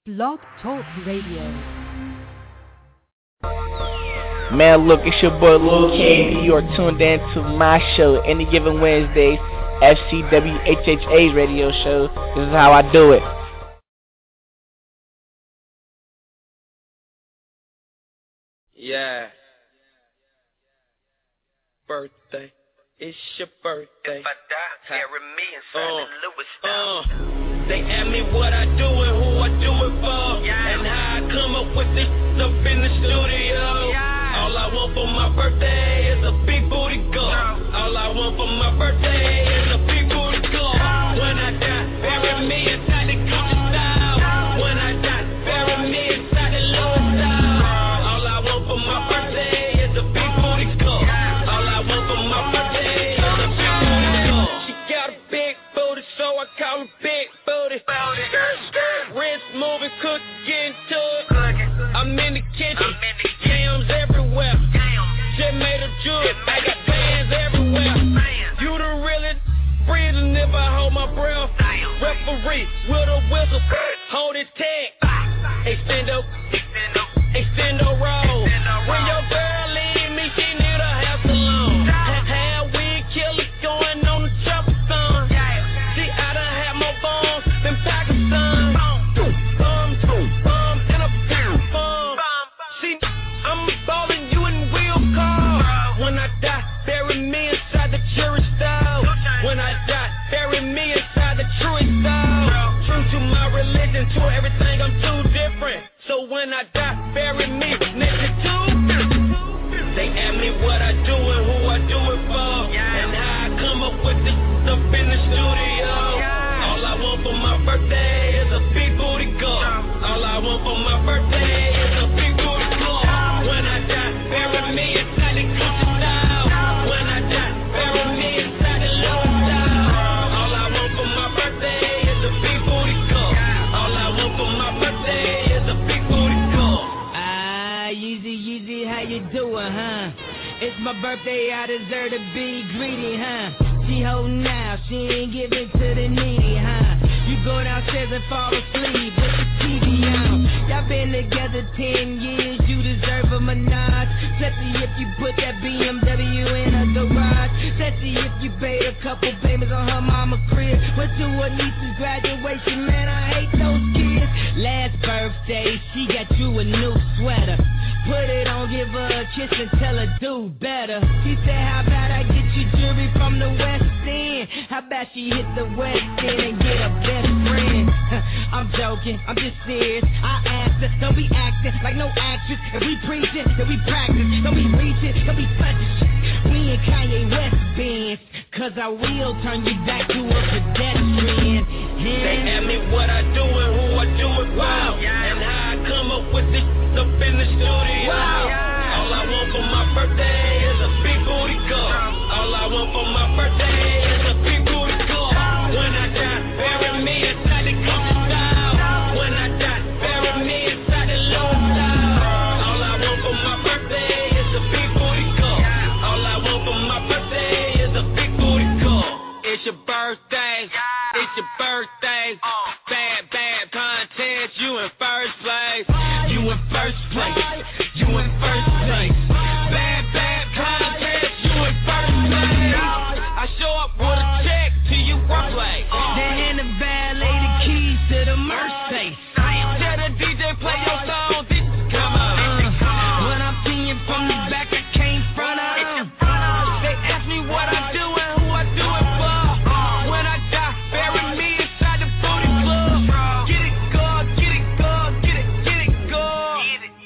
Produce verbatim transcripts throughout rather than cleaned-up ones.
Blog Talk Radio. Man, look, it's your boy Lil K. You're tuned in to my show, Any Given Wednesday, F C W H H A's radio show. This is how I do it. Yeah. Birthday. It's your birthday. If I die, carry me inside uh, the Louis style. Uh, they ask me what I do and who I do it for, yeah. And how I come up with this up in the studio. Yeah. All I want for my birthday is a big booty girl. Yeah. All I want for my birthday is a big booty girl. Yeah. When I die, bury me inside the Gucci style. Yeah. When I die, bury me inside the Louis style. All I want for my birthday is a big booty girl. Yeah. All I want for my birthday. So I call her Big Booty. Wrist moving, cook, getting to it. I'm in the kitchen, jams everywhere. Just made a jewel, I got bands everywhere. You the really breathing if I hold my breath. Referee with a whistle, hold his tag. Extendo, extendo roll. When your girl leave me, she need a hair salon. Hair wig killer going on the chopper son. Then Pakistan, bum, bum, and a bum. See, I'm balling you in wheel car. When I die, bury me inside the jury style. When I die, bury me inside the truest style. True to my religion, to everything, I'm too different. So when I die, bury me next to. They ask me what I do and who I do it for, and how I come up with this stuff in the studio. All I want for my birthday is a big booty girl. All I want for my birthday is a big booty girl. When I die, bury me inside the Gucci style. When I die, bury me inside the Louis style. All I want for my birthday is a big booty girl. All I want for my birthday is a big booty girl. Ah, Yeezy, Yeezy, how you doing, huh? It's my birthday, I deserve to be greedy, huh? She holding out, she ain't giving to the needy, huh? You go downstairs and fall asleep with the T V on. Y'all been together ten years, you deserve a menage. Especially if you put that B M W in a garage. Especially if you paid a couple payments on her mama crib. Went to her niece's graduation, man, I hate those kids. Last birthday, she got you a new sweater. Put it on, give her a kiss and tell her do better. She said, how about I get you jewelry from the West End? How about she hit the West End and get a best friend? I'm joking, I'm just serious. I asked her, don't be acting like no actress. If we preach it, then we practice. Don't be reaching, don't be touching shit. We in Kanye West bands, cause I will turn you back to a pedestrian. Yeah. They ask me what I do and who I do it for, and how I come up with this stuff in the studio. All I want for my birthday is a big booty girl. All I want for my birthday is a big booty girl. When I die, bury me inside the Gucci style. When I die, bury me inside the Louis style. All I want for my birthday is a big booty girl. All I want for my birthday is a big booty girl. It's your birthday. It's your birthday. Bad, bad contest. You in first place. You in first place. You in first place. Bad, bad contest. You in first place. I show up with a check to your workplace. Then hand the valet the keys to the Mercedes. Tell the D J play your song. Come on. When I'm seeing you from the back, I can't front of them. They ask me what I do and who I do it for. When I die, bury me inside the booty club. Get it, girl, get it, girl, get it, get it, girl.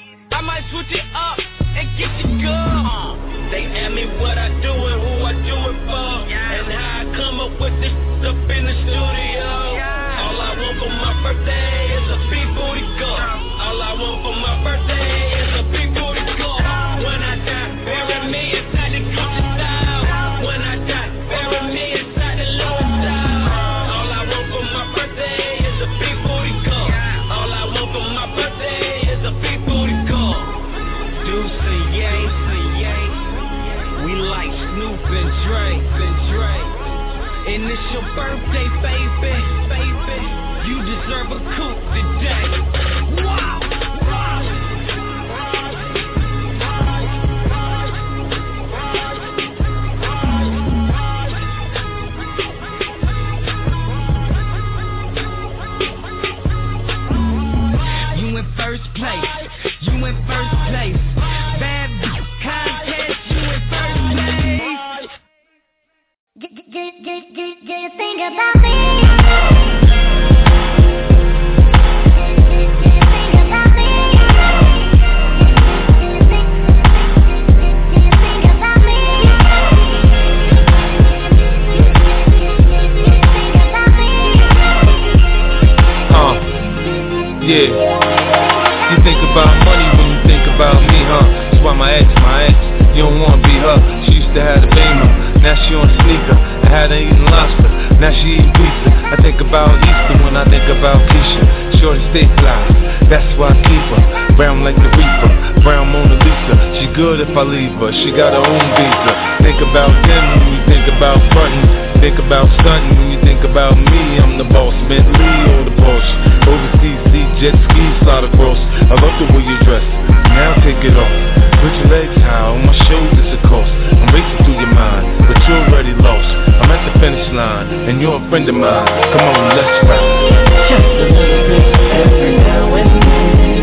first place. You in first place. Bad contest, you in first place. Do you think about me? Yeah, you think about money when you think about me, huh? That's why my ex, my ex, you don't wanna be her. She used to have a Beamer, now she on sneaker. I had her eating lobster, now she eat pizza. I think about Easter when I think about Keisha. Shorty stay fly, that's why I keep her. Brown like the Reaper, brown Mona Lisa. She good if I leave her, she got her own visa. Think about them when you think about frontin'. Think about stunting when you think about me. I'm the boss, Bentley or the Porsche. Overseas, see jet skis slide across. I love the way you dress, now take it off. Put your legs high on my shoulders, of course. I'm racing through your mind, but you're already lost. I'm at the finish line, and you're a friend of mine. Come on, let's ride. Just a little bit every now and then.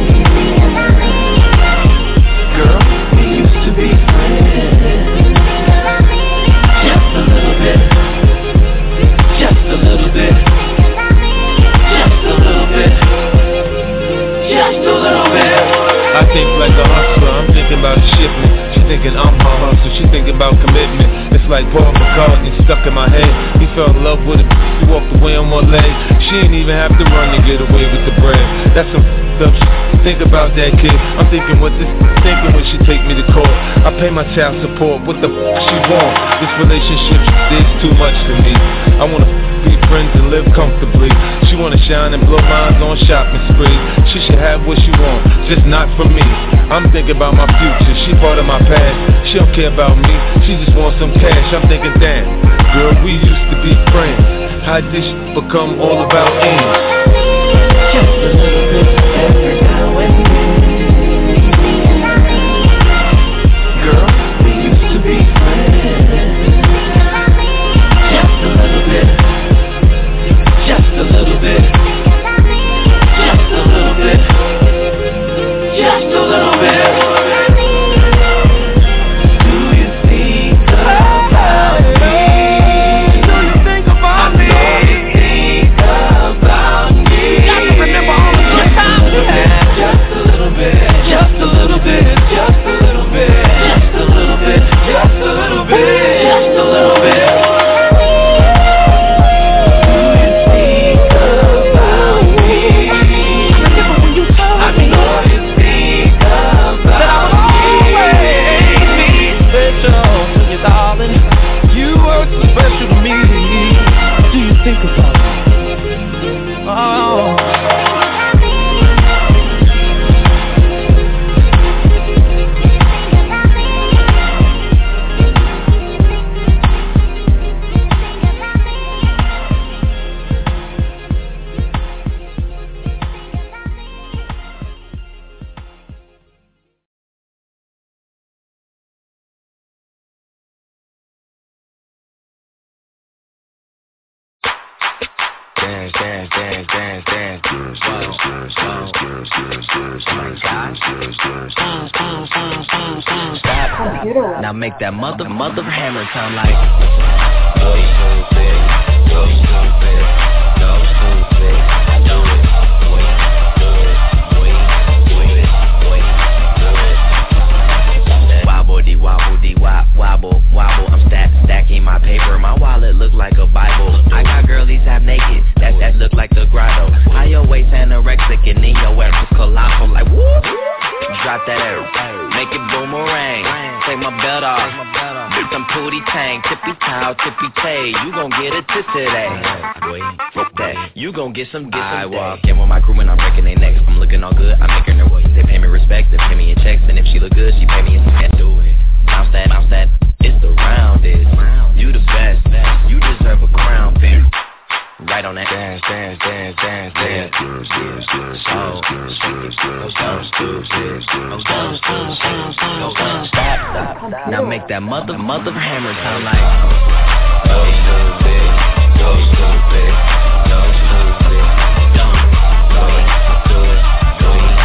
Girl, we used to be friends. Just a little bit. Just a little bit. Just a little bit. Just a little bit. I think like a hustler, I'm thinking about a shipment. She thinking I'm her hustler, she thinking about commitment. It's like Paul McCartney stuck in my head. He fell in love with it, he walked away on one leg. She ain't even have to run to get away with the bread. That's some f***ed up shit. Think about that kid. I'm thinking what this thinking when she take me to court. I pay my child support, what the f*** she want? This relationship is too much for me. I wanna be friends and live comfortably. She wanna shine and blow minds on shopping spree. She should have what she want, just not for me. I'm thinking about my future, she part of my past. She don't care about me, she just wants some cash. I'm thinking, damn, girl, we used to be friends. How'd this become all about ends? Just a little bit every now and then. Girl, we used to be friends. Just a little bit. Just a little bit. Just a little bit. Just a little bit. Do you think about me? Do you think about me? Do you think about me? Got to remember all the good times we had. Just a little bit. Just a little bit. Just a little bit. Just a little bit. Just a little bit. Just a little bit. Special to me. Do you think about it? Oh. Dance, dance, dance, dance, dance. Girls, girls, girls, girls, girls, girls, girls, girls, girls, girls, girls, girls, girls. Stop. Now make that mother, mother hammer sound like. Go stupid, go stupid, go stupid. Do it, wait, do it, wait, do it, wait, do it. Wobble dee wobble dee wop, wobble, wobble. I'm stack, stacking my paper. My wallet look like a Bible. I got girlies half naked. That that look like the grotto. High your waist anorexic and then your ass is colossal. Like whoop. Drop that arrow, make it boomerang. Take my belt off, get some pootie tang. Tippy toe, tippy tay. You gon' get a tit today. Fuck that, you gon' get some, get some. I walk in with my crew and I'm breaking their necks. I'm looking all good, I'm making their voice. They pay me respect, they pay me in checks. And if she look good, she pay me in cash. Do it, bounce that, bounce that. It's the round is. You the best, you deserve a crown, bitch. Right on that dance, dance, dance, dance, dance. Girls, girls, girls, girls, girls, girls, girls, girls, girls, girls, girls, girls, girls, girls, girls, girls. Stop, stop. Now make that mother, mother hammer sound like. Go stupid, go stupid, go stupid, don't do it, do it, do it.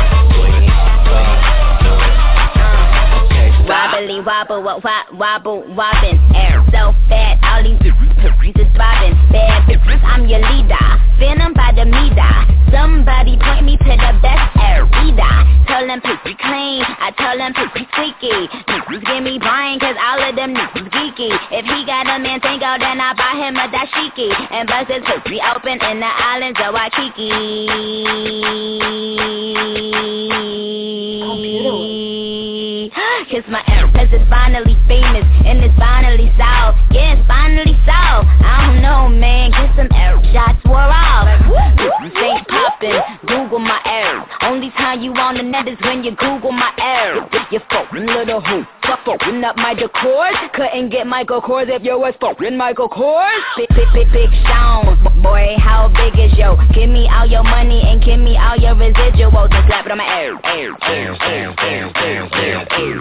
wobble, wobble, wobble, wobbin'. Air so fat, all these just bobbin'. Bad bitches, I'm your leader. Phantom by the meter. Somebody point me to the best air leader. Tell them pussy clean, I tell them pussy squeaky. Niggas give me brain, cause all of them niggas geeky. If he got a man tango, then I buy him a dashiki. And bust his pussy open in the islands of Waikiki. Cause my airpress is finally famous, and it's finally solved. Yeah, it's finally solved. I don't know, man, get some air shots wore off. This ain't poppin', Google my air. Only time you on the net is when you Google my air. You fucking little hoe, fuck fucking up my decor. Couldn't get Michael Kors if you was fucking Michael Kors. Big, big, big, big Sean, boy, how big is yo? Give me all your money and give me all your residuals and slap it on my air. Air, air, air, air, air, air, air,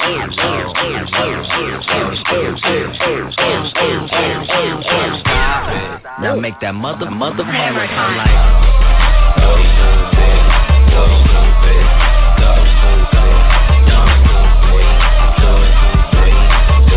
now make that mother, mother hammer sound like go stupid, go stupid, go stupid, dumb stupid, do it, do it, do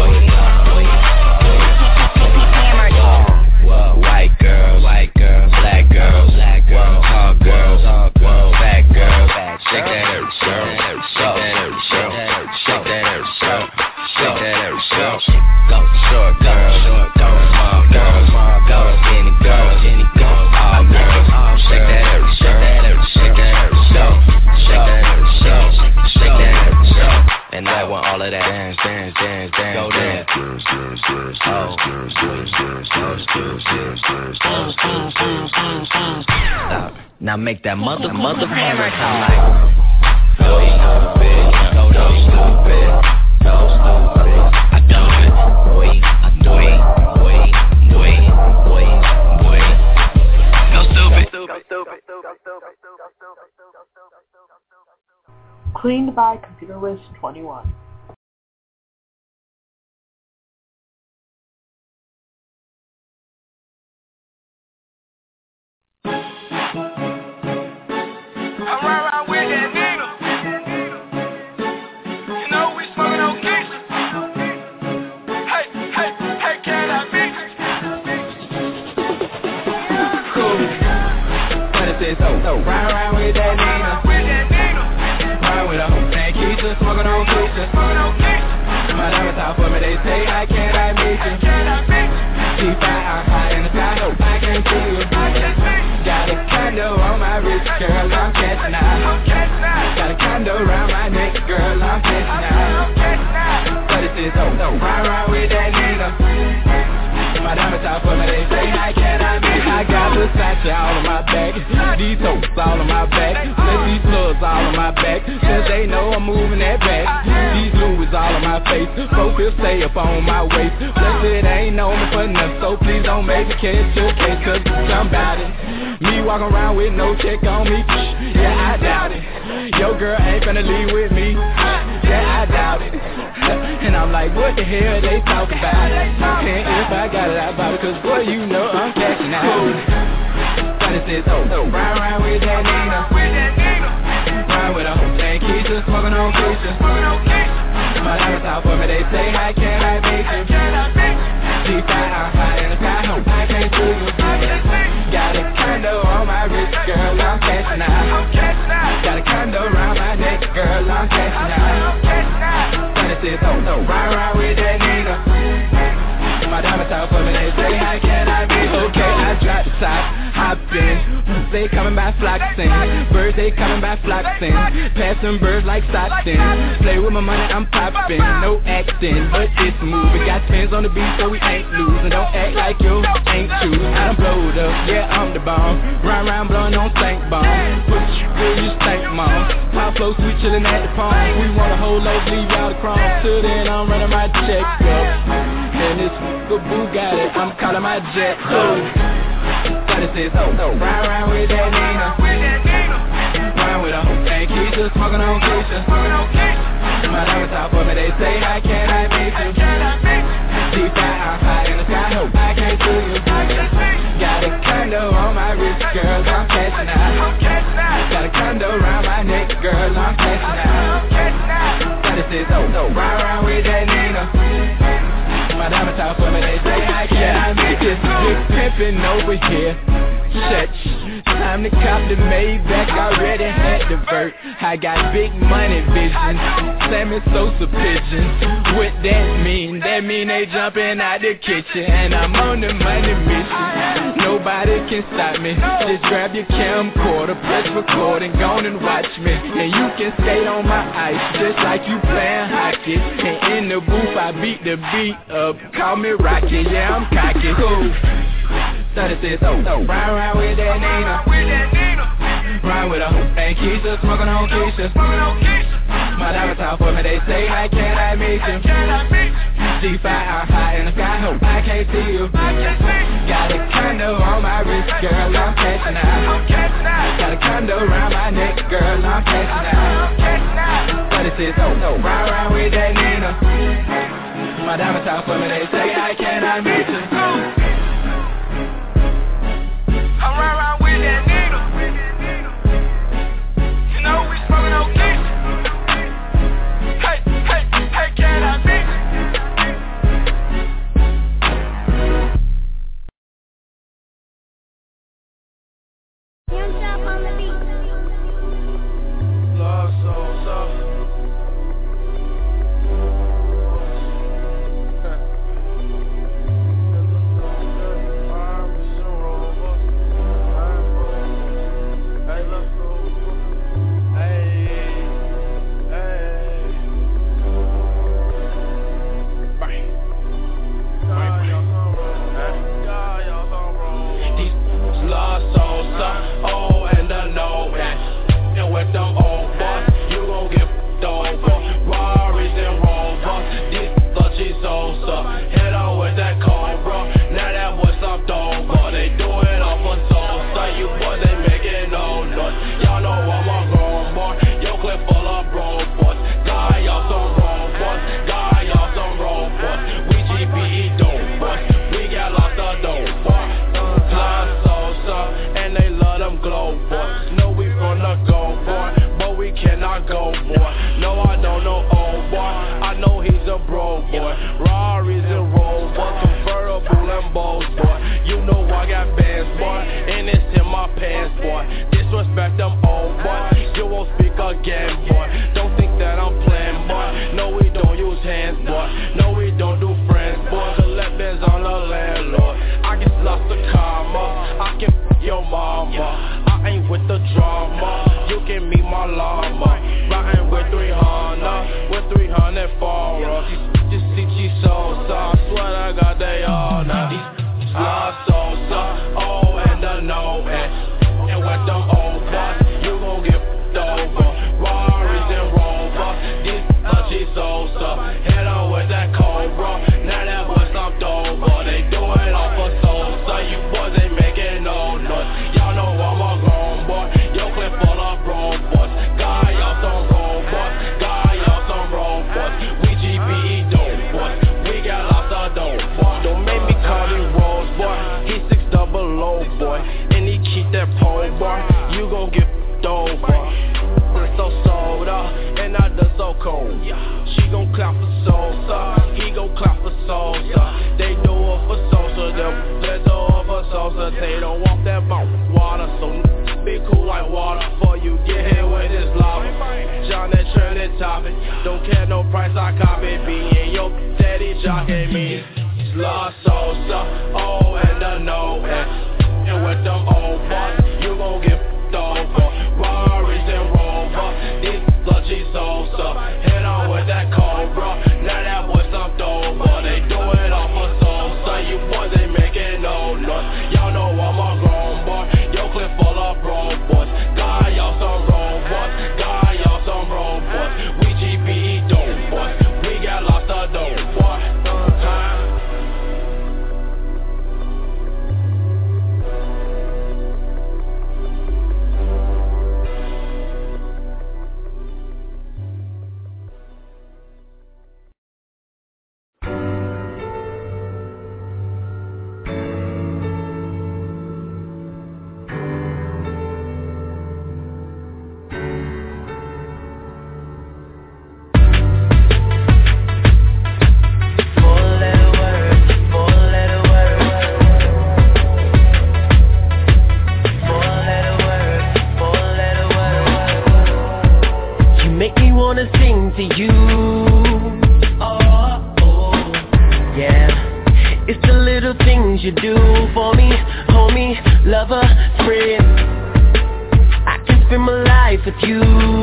it, do it, white girls, white girls, black girls, black girls, tall girls, tall girls, fat girls, shake that air, girl, shake that air, girl, shake that air, girl, shake that air, girl, go short girls, short girls, small girls, small girls, any girls, any girls, all girls, shake that air, shake that air, shake that air, girl, shake that air, girl, shake that air, girl, and I want all of that dance, dance, dance, dance, go dance, girls, girls, girls, girls, girls, girls, girls, girls, girls, girls, girls, girls, girls, stop. Now make that mother, mother hammer sound like go stupid, go stupid, go stupid. I do it, boy, I do it, boy, boy, boy, boy. Go stupid, go stupid, go stupid. Cleaned by Computer Wiz twenty-one. So, ride around with that Nina, ride with a whole thing, Keisha, smoking on Keisha. My diamonds out for me, they say, how can I meet you? G five, I'm high in the sky, no, I can't see you. Got a condo on my wrist, girl, I'm catching out. Got a condo around my neck, girl, I'm catching out. But it's this, oh, no, ride around with that Nina. My diamonds out for me, they say, how can I meet you? I got Versace all on my back, these toes all on my back, let these slugs all on my back, since they know I'm moving that back. These Louis all on my face, focus stay up on my waist. Plus it ain't known me for nothing, so please don't make me catch your case, cause I'm about it. Me walking around with no check on me, yeah I doubt it. Your girl ain't finna leave with me, yeah I doubt it. And I'm like, what the hell they talking about? And if I got it, I bought it, cause boy you know I'm cashing out. But it says, oh, oh, ride around with that Nina, ride with a whole thing, Keisha, smoking on Keisha. My diamonds out for me, they say, how can I meet you? G five, I'm high in the sky, no, I can't see you. Got a condo on my wrist, girl, I'm cashing out. Got a condo around my neck, girl, I'm cashing out. But it says, oh, oh, ride around with that Nina. My diamonds out for me, they say, how can I be? Okay, I drop the top, hop in. They coming by floxing, birds they coming by floxing. Passing birds like Stockton. Play with my money, I'm popping. No acting, but it's moving. Got pins on the beat, so we ain't losing. Don't act like you ain't choosing. I done blowed up, yeah I'm the bomb. Round round blowing on stank bomb. Put you where you stank mom. Pop flow sweet chillin' at the palm. We want a whole load, leave out the chrome. Till then I'm running my check up. And it's good Bugatti, I'm calling my jet too. But it says, oh, oh, ride around with that Nina, ride with a whole thing, Keisha, smoking on Keisha. My diamonds out for me, they say, how can I meet you? G five, I'm high in the sky, no, I can't see you. Got a condo on my wrist, girl, I'm cashing out. Got a condo around my neck, girl, I'm cashing out. But it says, oh, oh, ride around with that Nina. popping over here. Church, time to cop the Maybach, already had the vert. I got big money vision, Sammy Sosa pigeons. What that mean? That mean they jumping out the kitchen, and I'm on the money mission. Nobody can stop me. Just grab your camcorder, press record, and go on and watch me. And you can skate on my ice, just like you playing hockey. And in the booth, I beat the beat up. Call me Rocky, yeah, I'm cocky. Cool. thirty-six, oh, oh, ride around with that Nina, ride with her, and Keisha, smoking on Keisha. My diamonds out for me, they say, how can I meet you? G five out high in the sky, hope I can't see you. Got a condo on my wrist, girl, I'm catching out. Got a condo around my neck, girl, I'm catching out. thirty-six, oh, oh, ride around with that Nina. My diamonds out for me, they say, how can I meet you? I ride around with that needle. You know we smoking on kids. Hey, hey, hey, can I meet you? Young Chop on the beat. Love so soft. wanna sing to you. Oh, oh, yeah. It's the little things you do for me, homie, lover, friend. I can spend my life with you.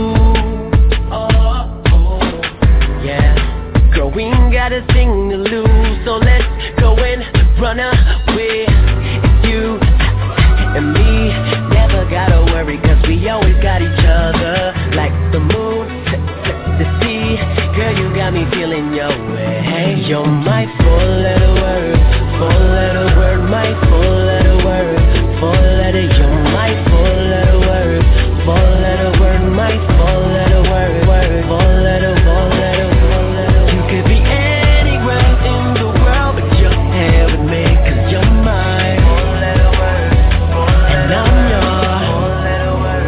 Oh, oh, yeah. Girl, we ain't got a thing to lose, so let's go and run away. It's you and me, never gotta worry, cause we always got each other. Like the moon to the sea, girl, you got me feeling your way. Hey, you're my four-letter word, four-letter word, my four-letter word, four-letter, you're my four-letter word, four-letter word, my four-letter word, word, four-letter, four-letter, four-letter. You could be anywhere in the world, but you're here with me, cause you're mine. Four-letter word, and I'm yours. Four-letter word.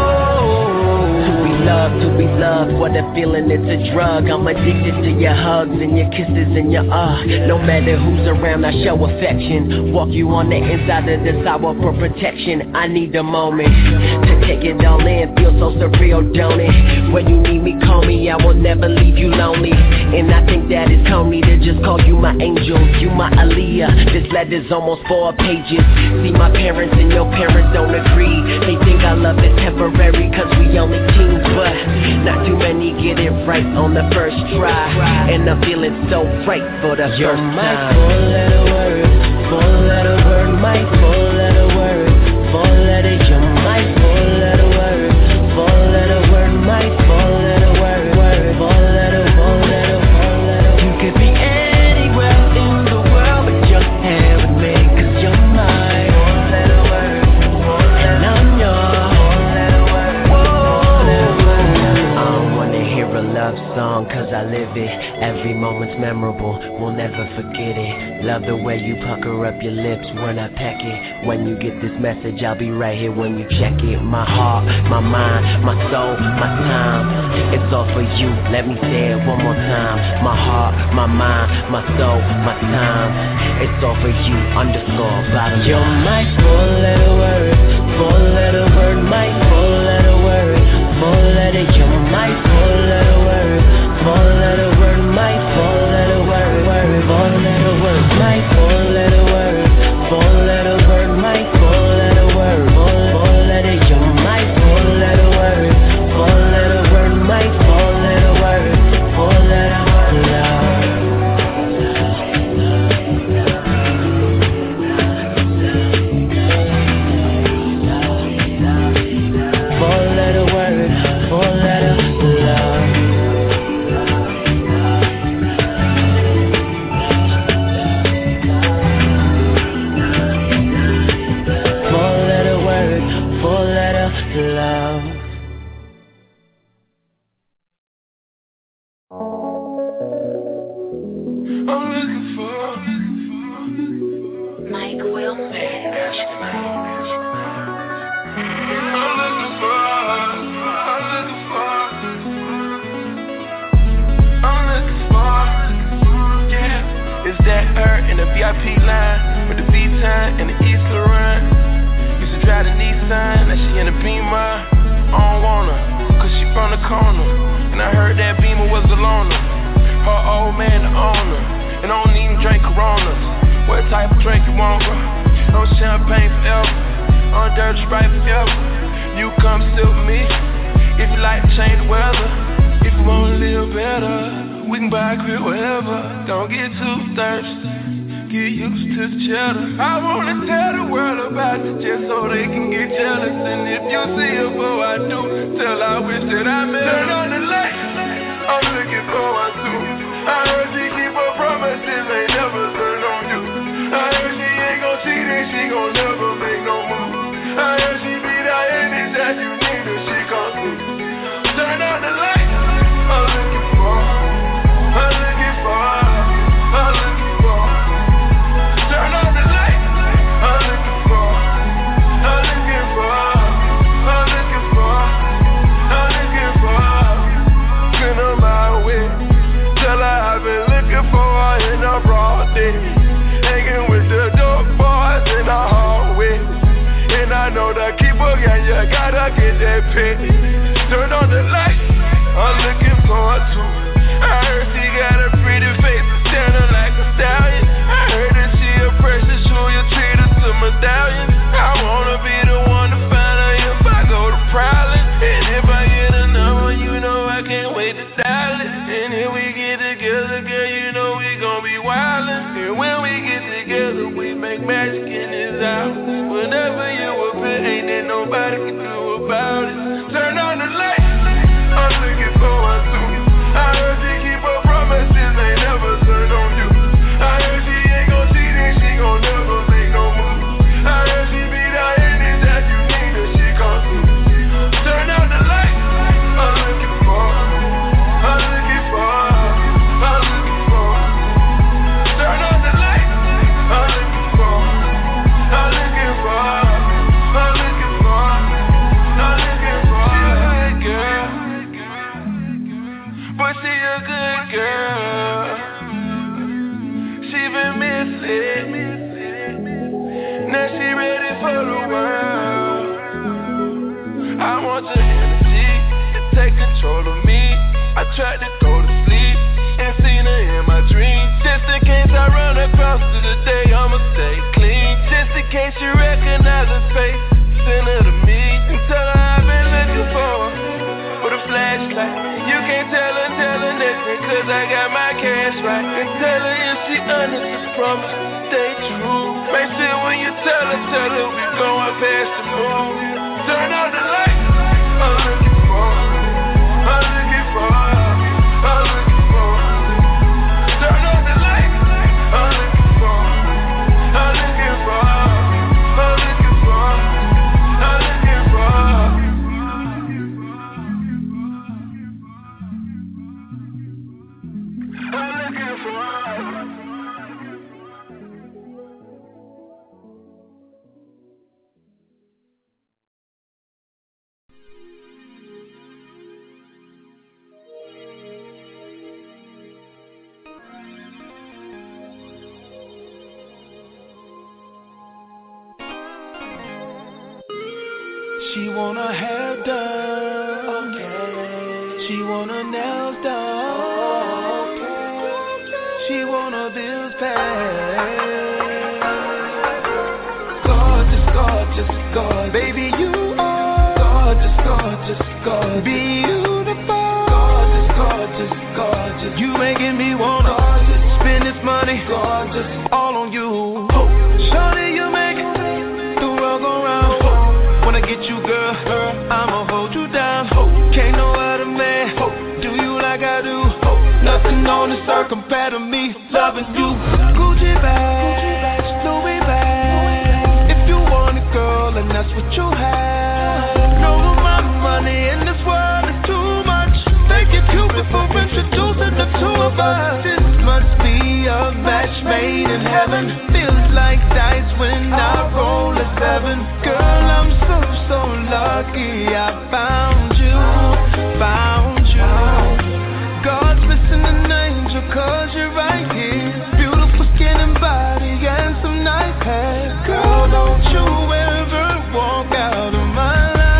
Whoa. To be loved, to be loved, what a feeling, it's a drug. I'm addicted to your hugs and your kisses and your uh. No matter who's around, I show affection. Walk you on the inside of the sidewalk for protection. I need a moment to take it all in. Feel so surreal, don't it? When you need me, call me. I will never leave you lonely. And I think that it's me to just call you my angel. You my Aaliyah. This letter's almost four pages. See, my parents and your parents don't agree. They think our love is temporary cause we only teens, but not too many get it right on the first try. And I'm feeling so right for the You're first my time. Four-letter word, four-letter word, my four-letter word, four-letter, you're my four-letter word, four-letter word, my four-letter word, word, four-letter, four-letter, four-letter. You could be anywhere in the world, but you're here with me, cause you're mine. Four-letter word, and I'm yours. Four-letter word, four-letter word. I don't wanna hear a love song, cause I live it. Every moment's memorable, we'll never forget it. Love the way you pucker up your lips when I peck it. When you get this message, I'll be right here when you check it. My heart, my mind, my soul, my time, it's all for you, let me say it one more time. My heart, my mind, my soul, my time, it's all for you, underscore, bottom line. You're my four-letter word, four-letter word, my four-letter word, four-letter, you're my four-letter word, four-letter word, my four-letter word, word, four-letter word, my four-letter word, four-letter word, my four-letter word, four-letter, you're my four-letter word, four-letter word, my four-letter word, four-letter love. Four-letter word, four-letter love. Four-letter word, four-letter love. I'm looking for Mike Wilson. I'm looking for I'm looking for I'm looking for yeah. It's that her in the V I P line with the V-Time and the East Laurent. Used to drive the Nissan, now she in the Beamer. I don't want her, cause she from the corner. And I heard that Beamer was a loner. Her old man the owner, and I don't even drink Coronas. What type of drink you want, bro? No champagne forever, on dirty Sprite forever. You come sit with me, if you like to change the weather. If you wanna live better, we can buy a crib wherever. Don't get too thirsty, get used to the cheddar. I wanna tell the world about you just so they can get jealous. And if you see her before I do, tell her I wish that I met her. Turn on the light, I'm looking for my suit. I heard she keep her promises, ain't never turn on you. I heard she ain't gon' cheat and she gon' never make no move. I heard she be that any that you need her, she come through. Turn on the light, I'm looking for, I'm looking for, I'm looking for. Turn on the light, I'm looking for, I'm looking for, I'm looking for, I'm looking for. too. I heard she got a pretty face, standing like a stallion. I heard that she a precious jewel, you treat her to medallion. I wanna be the one to find her if I go to Prowling. And if I get a number, you know I can't wait to dial it. And if we get together, girl, you know we gon' be wildin'. And when we get together, we make magic in this house. Whenever you appear, ain't there nobody can do about it. Turn on the light, I'm looking forward to you. I heard she keep her promises, ain't never turn on you. I heard she ain't gon' cheat and she gon' never make no move. I heard she be there anytime you need her, she come through. Turn on the light, I'm looking for, I'm looking for, I'm looking for. Turn on the light, I'm looking for, I'm looking for, I'm looking for, I'm looking for. She a good girl, but she a good girl. She been missing, now she ready for the world. I want your energy to take control of me. I tried to go to sleep and seen her in my dreams. Just in case I run across to the day, I'ma stay clean. Just in case you recognize her face, send her to me and tell her I've been looking for her with a flashlight. You can't tell her, tell her nothing, cause I got my cash right. And tell her if she honest this promise, stay true. Make sure when you tell her, tell her we going past the moon. Turn on the light, I'm looking for, I'm looking for, I'm looking for. Turn on the light, I'm looking for, I'm looking for, I'm looking for, I'm looking for. I'm looking for. She want her hair done, okay. She want her nails done, okay. She want her bills paid. Gorgeous, gorgeous, gorgeous. Baby, you are gorgeous, gorgeous, gorgeous. Beautiful, gorgeous, gorgeous, gorgeous. You making me wanna gorgeous. Spend this money, gorgeous, all on you. Oh. Shawty, you make the world go round. When I get you, girl, I'ma hold you down. Can't no other man do you like I do. Nothing on this earth compared to me loving you. Gucci bags, Louis bags. If you want it, girl, and that's what you have. No amount of money in this world is too much. Thank you, Cupid, for introducing the two of us. This must be a match made in heaven. Feels like dice when I roll a seven. Girl, I'm so, so lucky I found you, found you. God's missing an angel cause you're right here. Beautiful skin and body and some nice hair. Girl, don't you ever walk out of my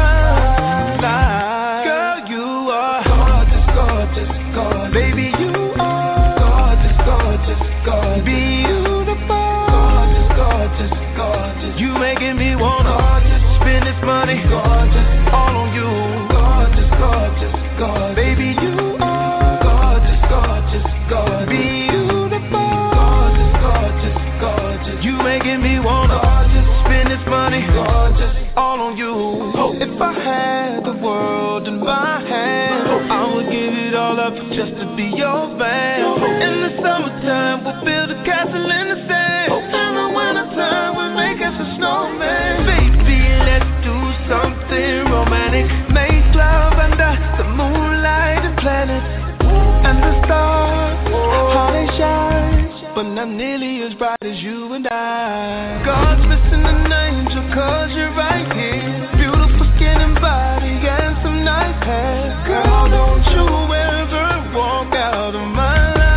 life. Girl, you are gorgeous, gorgeous, gorgeous. Baby, you are gorgeous, gorgeous, gorgeous. Beautiful, gorgeous, gorgeous, gorgeous. You making me wanna gorgeous. Spend this money, gorgeous, all on you. Gorgeous, gorgeous, gorgeous. Baby, you are gorgeous, gorgeous, gorgeous. Beautiful, gorgeous, gorgeous, gorgeous. You making me wanna gorgeous. Spend this money, gorgeous, all on you. If I had the world in my hands, I would give it all up just to be your man. In the summertime, we'll build a castle in the sand. In the wintertime, we'll make us a snowman. Baby, let's do something romantic. Make love under the moonlight and planets and the stars, how they shine, but not nearly as bright as you and I. God's missing an angel cause you're right here. Beautiful skin and body and some nice hair. Girl, don't you ever walk out of my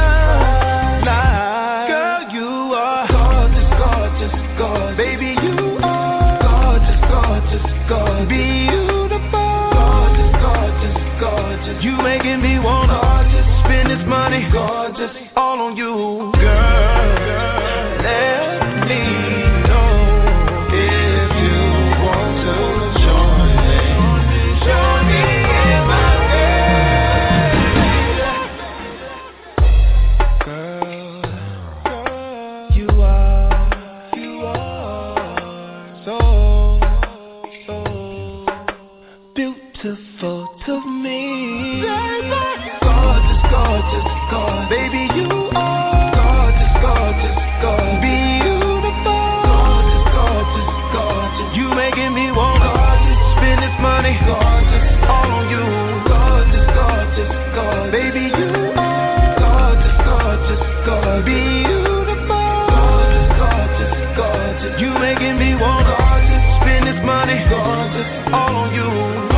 life. Girl, you are gorgeous, gorgeous, gorgeous. Baby, you are gorgeous, gorgeous, gorgeous. Beautiful, gorgeous, gorgeous, gorgeous. You making me wanna gorgeous. money, gorgeous, all on you, girl. Let me know if you want to join me. Join me in my bed. Girl, girl, you are, you are so, so beautiful to me. Gorgeous, gorgeous, gorgeous, baby, you are gorgeous, gorgeous, gorgeous, beautiful, gorgeous, gorgeous, gorgeous. You making me want gorgeous, spend this money, gorgeous, all on you, gorgeous, gorgeous, gorgeous, baby, you are gorgeous, gorgeous, gorgeous, beautiful, gorgeous, gorgeous, gorgeous. You making me want gorgeous, spend this money, gorgeous, all on you.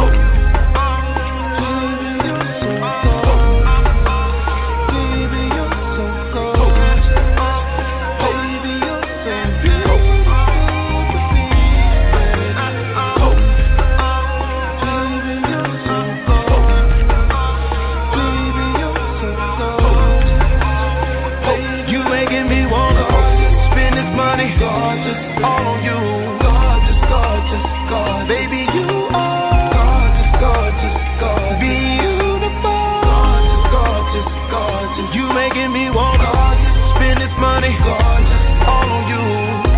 All on you, gorgeous, gorgeous, gorgeous, baby, you are gorgeous, gorgeous, gorgeous, beautiful, gorgeous, gorgeous, gorgeous. You making me want gorgeous, spend this money, gorgeous, all on you.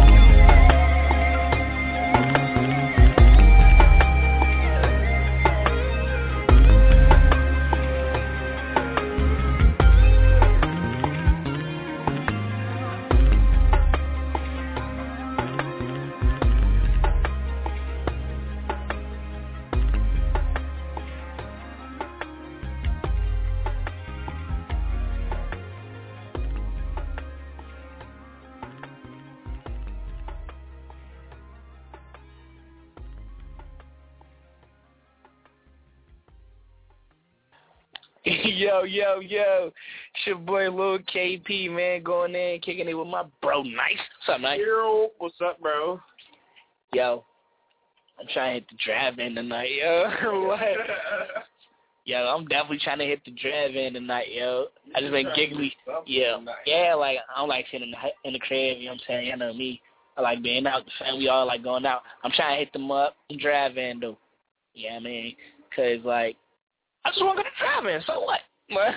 Yo, yo, yo, it's your boy Lil K P, man, going in, kicking it with my bro Nice. What's up, Nice? Yo, what's up, bro? Yo, I'm trying to hit the drive-in tonight, yo. Like, yo, I'm definitely trying to hit the drive-in tonight, yo. I just been giggly. Yeah, yeah, like, I don't like sitting in the, in the crib, you know what I'm saying? You know me. I like being out, the family all like going out. I'm trying to hit them up and drive-in, though. Yeah, I mean, because, like, I just want to go to drive-in, so what? like,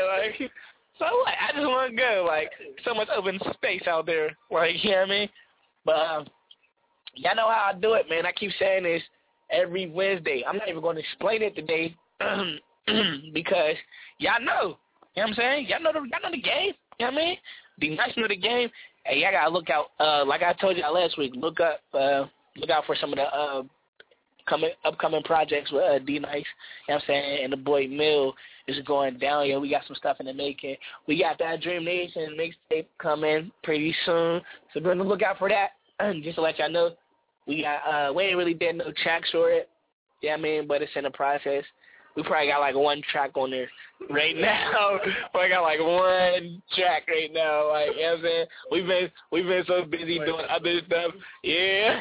so what? I just want to go. Like, so much open space out there. Like, you know what I mean? But, um, y'all know how I do it, man. I keep saying this every Wednesday. I'm not even going to explain it today because y'all know. You know what I'm saying? Y'all know the, y'all know the game. You know what I mean? Be nice to the game. Hey, y'all got to look out. Uh, like I told y'all last week, look up, uh, look out for some of the uh, coming upcoming projects with uh, D Nice, you know what I'm saying, and the boy Mill is going down. Yo, we got some stuff in the making. We got that Dream Nation mixtape coming pretty soon, so be on the lookout for that. Just to let y'all know, we got uh, we ain't really did no tracks for it, yeah, you know I mean, but it's in the process. We probably got like one track on there right now. We got like one track right now. Like, you know what I'm saying? We've been we've been so busy Wait, doing other stuff. Yeah.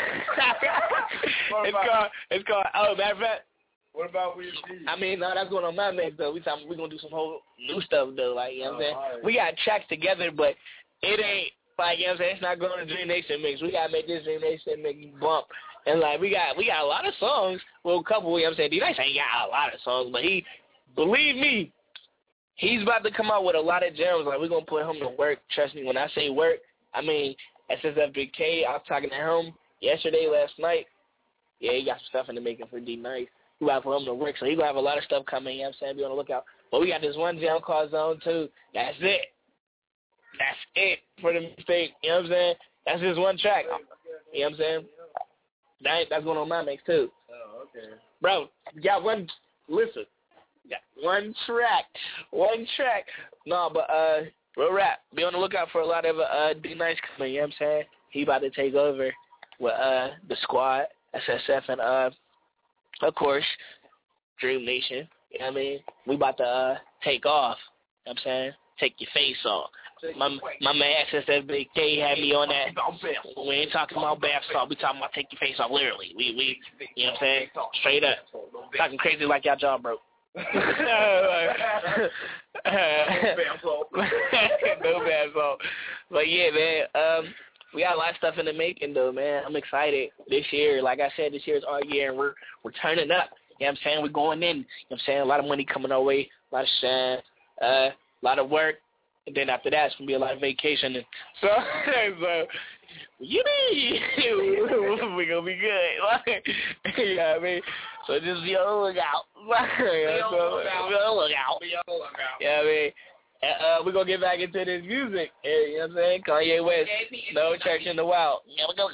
it's called it's called oh matter of fact. What about we? I mean, no, that's going on my mix though. We talking we gonna do some whole new stuff though. Like, you know what I'm saying? Oh, right. We got tracks together, but it ain't like, you know what I'm saying, it's not going to Dream Nation mix. We gotta make this Dream Nation mix bump. And, like, we got we got a lot of songs. Well, a couple, you know what I'm saying? D-Nice ain't got a lot of songs, but he, believe me, he's about to come out with a lot of gems. Like, we're going to put him to work. Trust me, when I say work, I mean, S S F Big K, I was talking to him yesterday, last night. Yeah, he got some stuff in the making for D-Nice. We got for him to work, so he going to have a lot of stuff coming, you know what I'm saying? Be on the lookout. But we got this one jam called Zone two. That's it. That's it for the mistake, you know what I'm saying? That's just one track. You know what I'm saying? That, that's going on my mix, too. Oh, okay. Bro, you got one, listen, you got one track, one track. No, but, uh, real rap, be on the lookout for a lot of, uh, D-Nice coming, you know what I'm saying? He about to take over with, uh, the squad, S S F, and, uh, of course, Dream Nation, you know what I mean? We about to, uh, take off, you know what I'm saying? Take your face off. My my man S S F Big K had me on that. We ain't talking about bath salt. We talking about take your face off, literally. We we you know what I'm saying? Straight up. Talking crazy like y'all jaw broke. no bad song. But yeah, man, um, we got a lot of stuff in the making, though, man. I'm excited this year. Like I said, this year is our year, and we're we're turning up. You know what I'm saying? We're going in. You know what I'm saying? A lot of money coming our way, a lot of shine, uh, a lot of work, and then after that, it's going to be a lot of vacation. And so, so you know, we're going to be good. You know what I mean? So just be on the lookout. Be on the lookout. Be on the lookout. Be on the lookout. You know what I mean? Uh, we're going to get back into this music. You know what I'm saying? Kanye West, No Church in the Wild. Here we go.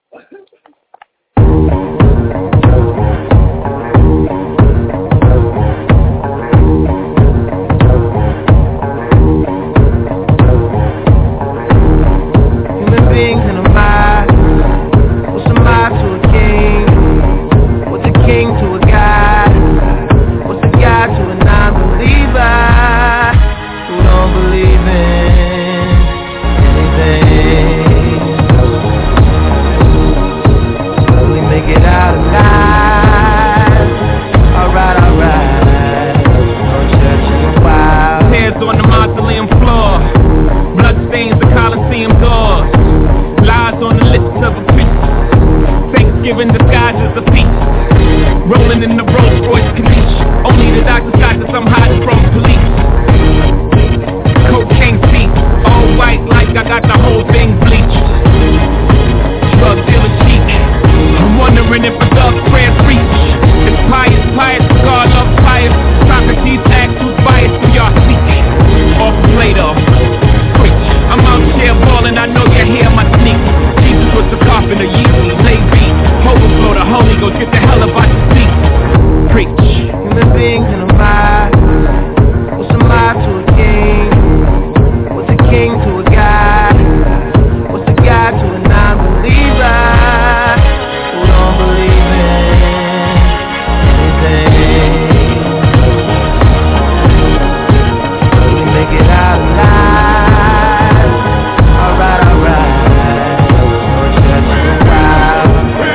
Human beings in a mind. What's a mind to a king? What's a king to a god? What's a god to a non-believer? Don't believe in anything. We make it out alive. Alright, alright. No church in the wild. Tears on the mausoleum floor. Blood stains the Coliseum doors. Lies on the lips of a priest. Thanksgiving disguised as a feast. Rolling in the Rolls Royce Corniche. Only the doctors got this, I'm hiding from police. Cocaine seat, all white like I got the whole thing bleached. Drug dealer cheat. I'm wondering if a dog's prayers reach. It's pious, pious, God loves pious. Socrates asked who's biased for y'all seek. Off Plato, preach. I'm out here balling, I know you hear my sneak. Jesus was the carpenter, Yeezy, Levi. Overflow the Holy Ghost, get the hell about your feet. Preach. Human beings in a mind. What's a mind to a king? What's a king to a god? What's a god to a non-believer? Who don't believe in anything? We make it out alive. Alright, alright. No church in the wild.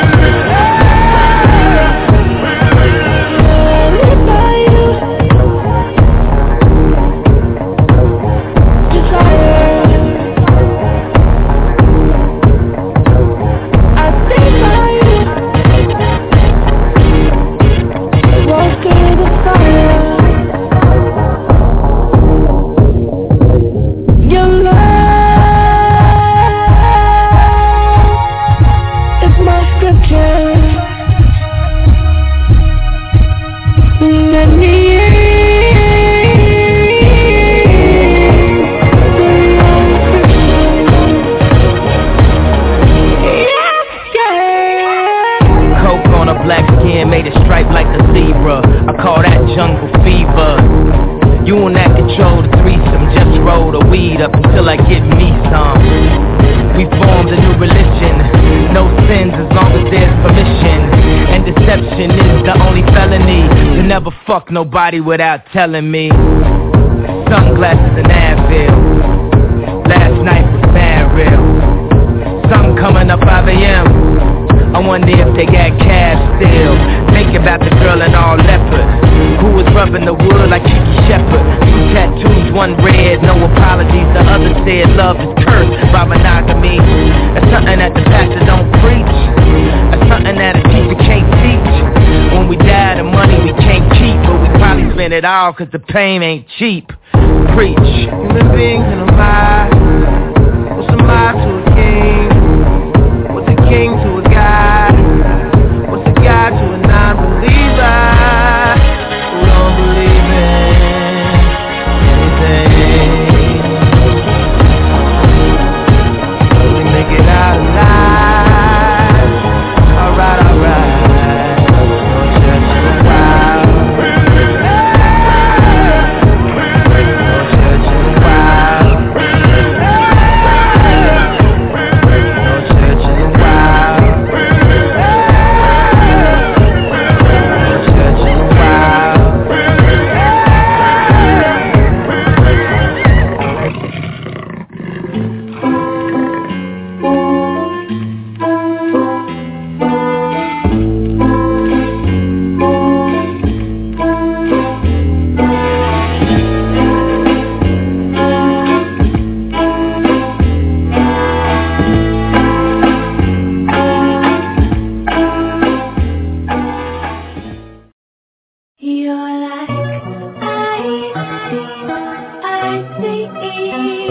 Fuck nobody without telling me. Sunglasses and Advil. Last night was mad real. Some coming up five a.m. I wonder if they got cash still. Think about the girl in all leopard who was rubbing the wood like Kiki Shepard. Two tattoos, one red, no apologies. The other said love is cursed by monogamy. That's something that the pastor don't preach. That's something that a teacher can't teach. When we die, the money we can't keep, but we probably spend it all cause the pain ain't cheap. Preach. Human beings in a mind. What's a mind to a king? What's a king to a god? What's a god to a non-believer? Who don't believe in anything? We make it out alive. Alright, alright.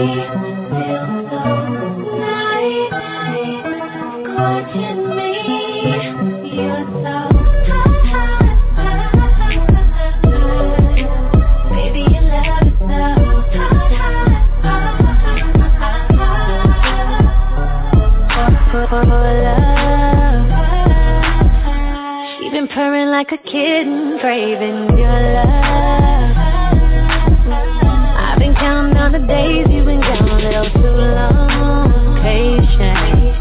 Like a kitten craving your love. I've been counting down the days you've been gone a little too long. Patient,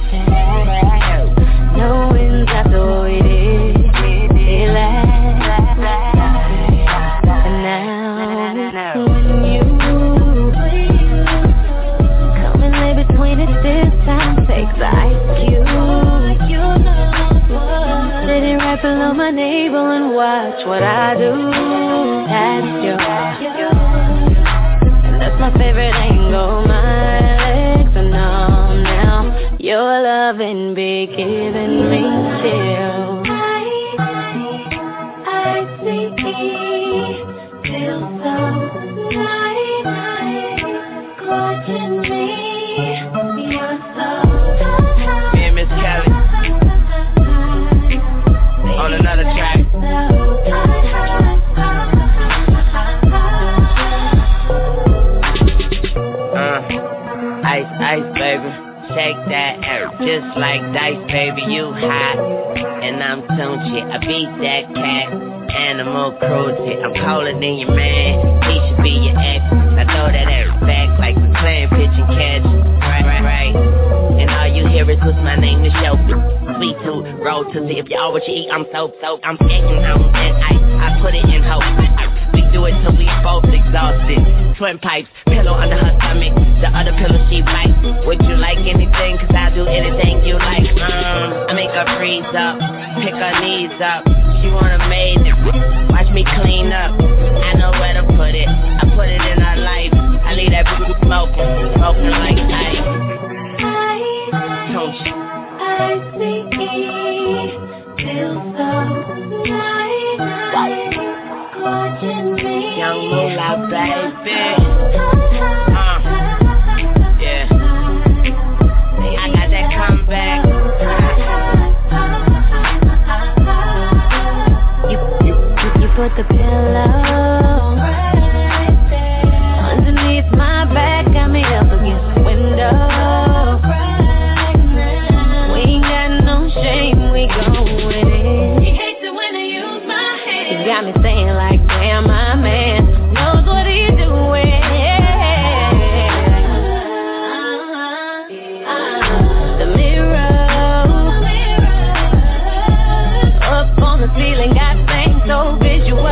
knowing that's all it is. It lasts. And now when you come and lay between us this time, take the ice cube. Sit it right below my navel and watch what I do. That's your, and that's my favorite angle. My legs are numb now. Your loving be giving me chills. I, I see, feel so nice, clutching me. You're so tight. Me and Miss Kelly on another track. Uh, ice, ice, baby, shake that air, just like dice, baby, you hot, and I'm Tunchi, I beat that cat, animal cruelty, I'm colder than your man, he should be your ex, I throw that air back like we playing pitch and catch, right, right, right, and all you hear is what's my name, the show, sweet tooth, roll to see if you all what you eat, I'm so, so, I'm skating home, and I, I put it in hope, we do it till we both exhausted, twin pipes, pillow under her stomach, the other pillow she bites, would you like anything, cause I'll do anything you like, um, I make her freeze up, pick her knees up, she want a maid, watch me clean up, I know where to put it, I put it in her life, I leave that boo smoking, smoking like ice, don't you? I see, feel so nice, watching me. Young Moolah, baby. Uh, yeah. I got that comeback. You, you, you put the pillow underneath my back, got me up against the window. We go with it. He hates it when I use my hand. He got me saying like, damn, my man knows what he's doing. The mirror up on the ceiling got things so visual,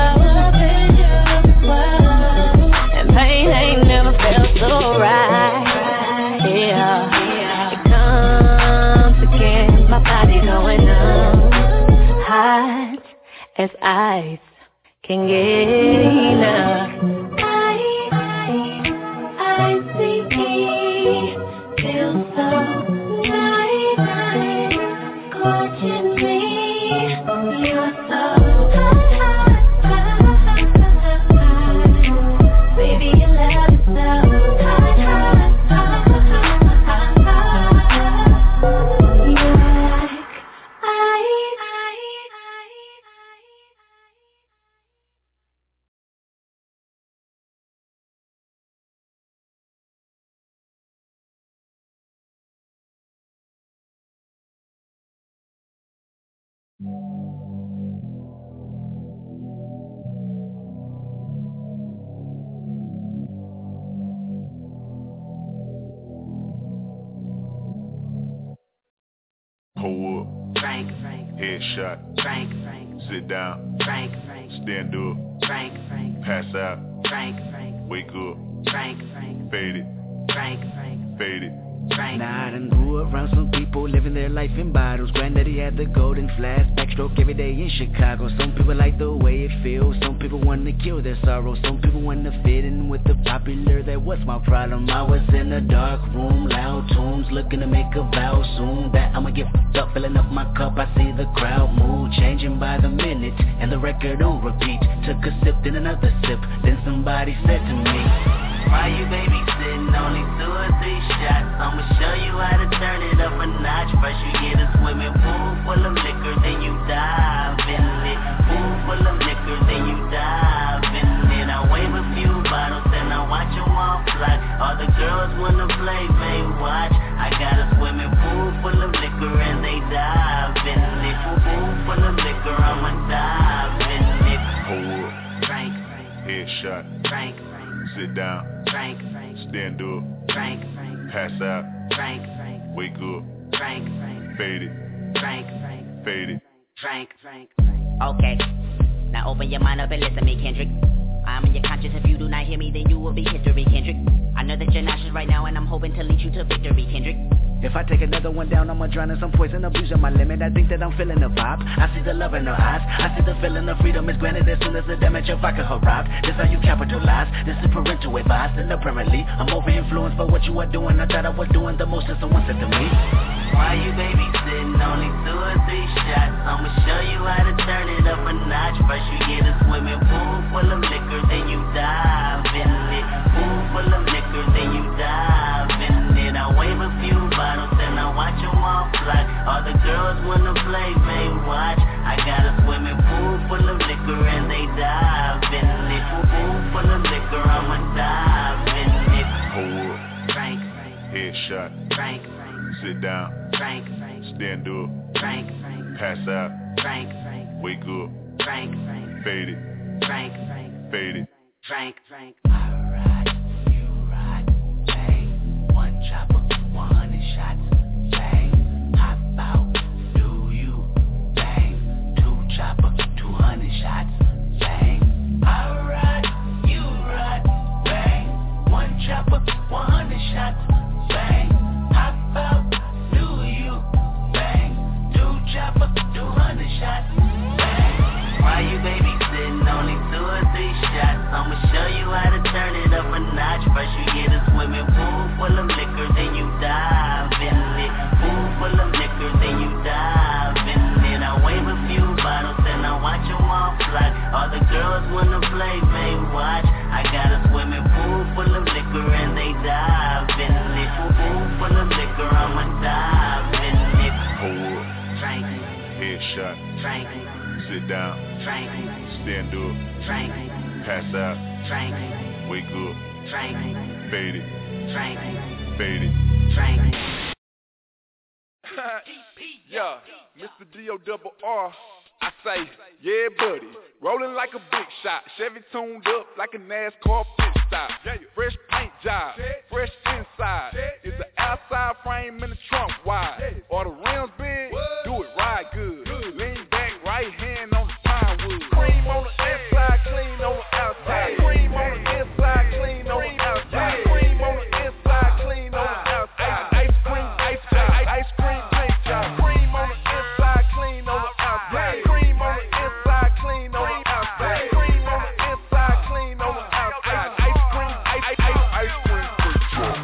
and pain ain't never felt so right. Yeah. My body going numb, hot as ice can get enough. I, I, I see, feel so nice, clutching me. You're so tight, baby, you love it so tight. Pull up. Frank, Frank. Headshot. Frank, Frank. Sit down. Frank, Frank. Stand up. Frank, Frank. Pass out. Frank, Frank. Wake up. Frank, Frank. Fade it. Frank, Frank. Fade it. Frank. Now I done grew around some people living their life in bottles. Granddaddy had the golden flask, backstroke every day in Chicago. Some people like the way it feels. Some people want to kill their sorrow. Some people want to fit in with the popular. That was my problem. I was in a dark room, loud tunes, looking to make a vow soon that I'ma get f***ed up, filling up my cup. I see the crowd mood changing by the minute, and the record on repeat. Took a sip, then another sip. Then somebody said to me, Why you babysitting? Only two or three shots. I'ma show you how to turn it up a notch. First you get a swimming pool full of liquor, then you dive in it. Pool full of liquor, then you dive in it. I wave a few bottles, then I watch them all fly. All the girls wanna play, they watch. I got a swimming pool full of liquor and they dive in it. Pool full of liquor, I'ma dive in it. Hold up. Drink. Headshot. Drink. Sit down. Drink. Stand up. Drink. Pass out. Drink. Wake up. Drink. Fade it. Drink. Fade it. Drink. Okay, now open your mind up and listen to me, Kendrick. I'm in your conscience. If you do not hear me, then you will be history, Kendrick. I know that you're nauseous right now, and I'm hoping to lead you to victory, Kendrick. If I take another one down, I'ma drown in some poison, abusing my limit. I think that I'm feeling the vibe. I see the love in her eyes. I see the feeling of freedom is granted as soon as the damage of vodka arrived. This how you capitalize. This is parental advice, and apparently I'm over influenced by what you are doing. I thought I was doing the most, and someone said to me, why you babysitting? Only two or three shots. I'ma show you how to turn it up a notch. First you get a swimming pool full of liquor, then you dive in it. Pool full of liquor, then you dive in it. I wave a few bottles, then I watch them all fly. All the girls wanna play, they watch. I got a swimming pool full of liquor and they dive in it. Pool full of liquor, I'ma dive in it. Hold up. Drink. Headshot. Drink. Sit down. Drink. Stand up. Drink. Pass out. Drink. Wake up. Drink. Fade it. Drink. Fade it. Drink. Drink. Alright, you right, bang. One chopper, one hundred shots, bang. Hop out, do you, bang. Two chopper, two hundred shots, bang. Alright, you right, bang. One chopper, one hundred shots, bang. Hop out, do you, bang. Two chopper, two hundred shots, bang. Why you babysitting? Only two or three shots. I'ma show you how to turn it up a notch. First you get a swimming pool full of liquor, then you dive in it. Pool full of liquor, then you dive in it. I wave a few bottles, then I watch them all fly. All the girls wanna play, they watch. I got a swimming pool full of liquor and they dive in it. Pool full of liquor, I'ma dive in it. Hold up. Drink. Headshot. Drink. Sit down. Drink. Stand up. Drink. Pass out. Drink. Wake up. Drink. Fade it. Drink. Fade it. Drink. Yeah, Mister D O double R. I say, yeah, buddy. Rolling like a big shot. Chevy tuned up like a NASCAR pit stop. Fresh paint job, fresh inside. Is the outside frame in the trunk wide? Or the rims big? Do it right good. Lean back, right hand on the pine wood. Cream on the inside, clean on the outside. Cream on the inside, clean on the outside. Cream on the inside, clean on the outside. Ice cream, ice cream, ice cream paint job. Cream on the inside, clean on the outside. Cream on the inside, clean on the outside. Cream on the inside, clean on the outside. Ice cream, ice, ice, ice cream paint job.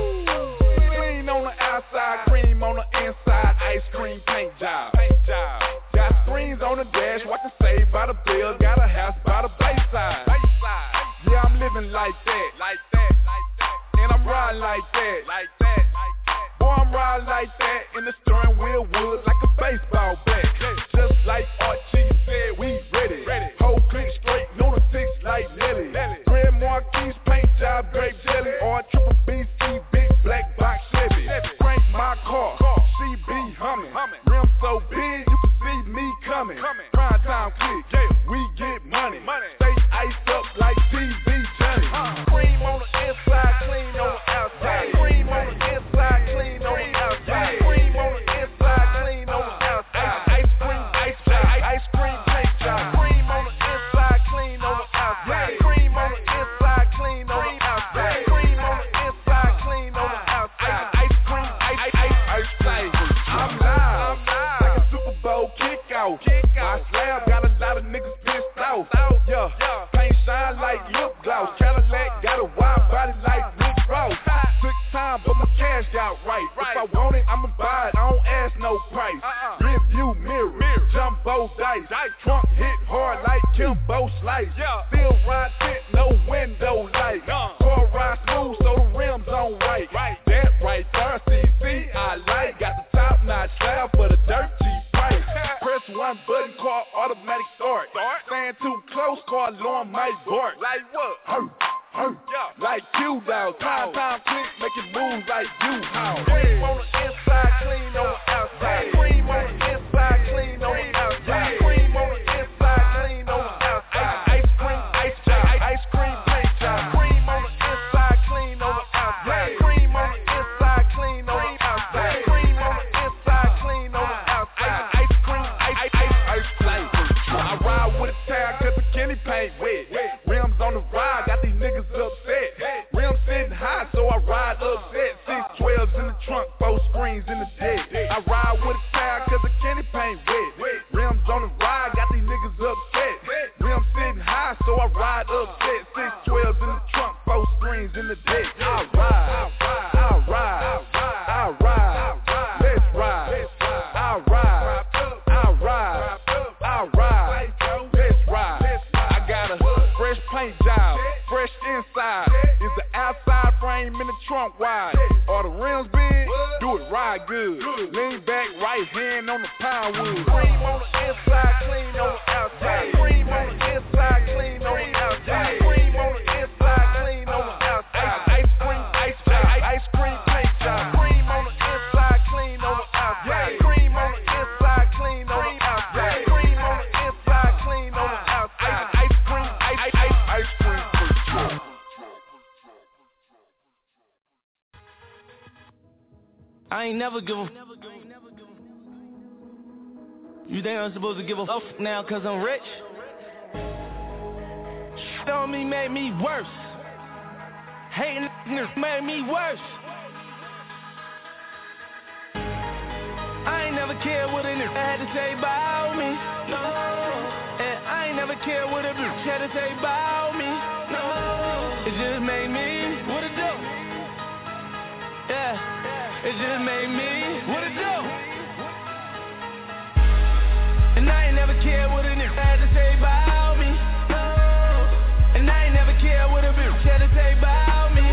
Clean on the outside, cream on the inside. Ice cream paint job. Got screens on the dash, watching Saved by the Bell. Got a house by the Bayside. Yeah, I'm living like that, like that, like that. And I'm riding like that, like that, like that. Boy, I'm riding like that. In the steering wheel wood like a baseball bat. Just like Archie said, we ready. Whole click straight, lunatics like Nelly. Grand Marquis paint job, grape jelly. Or triple B C, big black box Chevy. Crank my car, C B humming. Rim so big, you can see me coming. Prime time click, we get money. Stay iced up like T V Johnny. Cream on the inside, clean on the outside. Cream on the inside, clean on the outside. Cream on the inside, clean on the outside. Ice cream, ice cream, ice cream paint job. Cream on the inside, clean on the outside. Cream on the inside, clean on the outside. Cream on the inside, clean on the outside. Ice cream, ice, ice, ice cream. I'm live, like a Super Bowl kickoff. My slab got a lot of niggas pissed off. Yeah, paint shine like lip gloss. Cadillac got a wide body like Rick Ross. Took time, but my cash got right. If I want it, I'ma buy it. I don't ask no price. Review mirror, jumbo dice. Trunk hit hard like Kimbo Slice. Still ride it, no window light. Car ride like what? Hey, hey, yeah. Like you, dog. Time, time, click, making moves like you, how? Cream on the inside, clean on the outside. Cream on the inside, clean on the outside. Cream on the inside, clean on the outside. Ice cream, ice job, ice cream, paint job. Cream on the inside, clean on the outside. Cream on the inside, clean on the outside. Cream on the inside, clean on the outside. Ice cream, ice, ice, ice cream. I ride with a tag cause the Kenny paint wet. Rims on the ride, got these niggas upset. Rims sitting high, so I ride upset. Six twelves in the trunk, four screens in the deck. I ride with a tag cause the Kenny paint wet. Rims on the ride, got these niggas upset. Rims sitting high, so I ride upset. Six twelves in the trunk, four screens in the deck. I ride, I ride, I ride, let's ride. I ride, I ride, I ride, let's ride. I got a fresh paint job, fresh inside. Is the outside frame in the trunk wide? Are the rims big? Do it ride good. Lean back, right hand on the pound wood. Cream on the inside, clean on the outside. Cream on the inside, clean on the outside. Cream on the inside, clean on the outside. Ice cream, ice job, ice cream paint job. Cream on the inside, clean on the outside. Cream on the inside, clean on the outside. Cream on the inside, clean on the outside. Ice cream, ice, ice, ice, ice cream paint job. I ain't never give a. You think I'm supposed to give a fuck now cause I'm rich? On me made me worse. Hating niggas made me worse. I ain't never cared what a nigga had to say about me. No. And I ain't never cared what a bitch had to say about me. No. It just made me what it do. Yeah. It just made me what it do. And I ain't never cared what a nigga had to say about me. No. And I ain't never cared what a bitch had to say about me.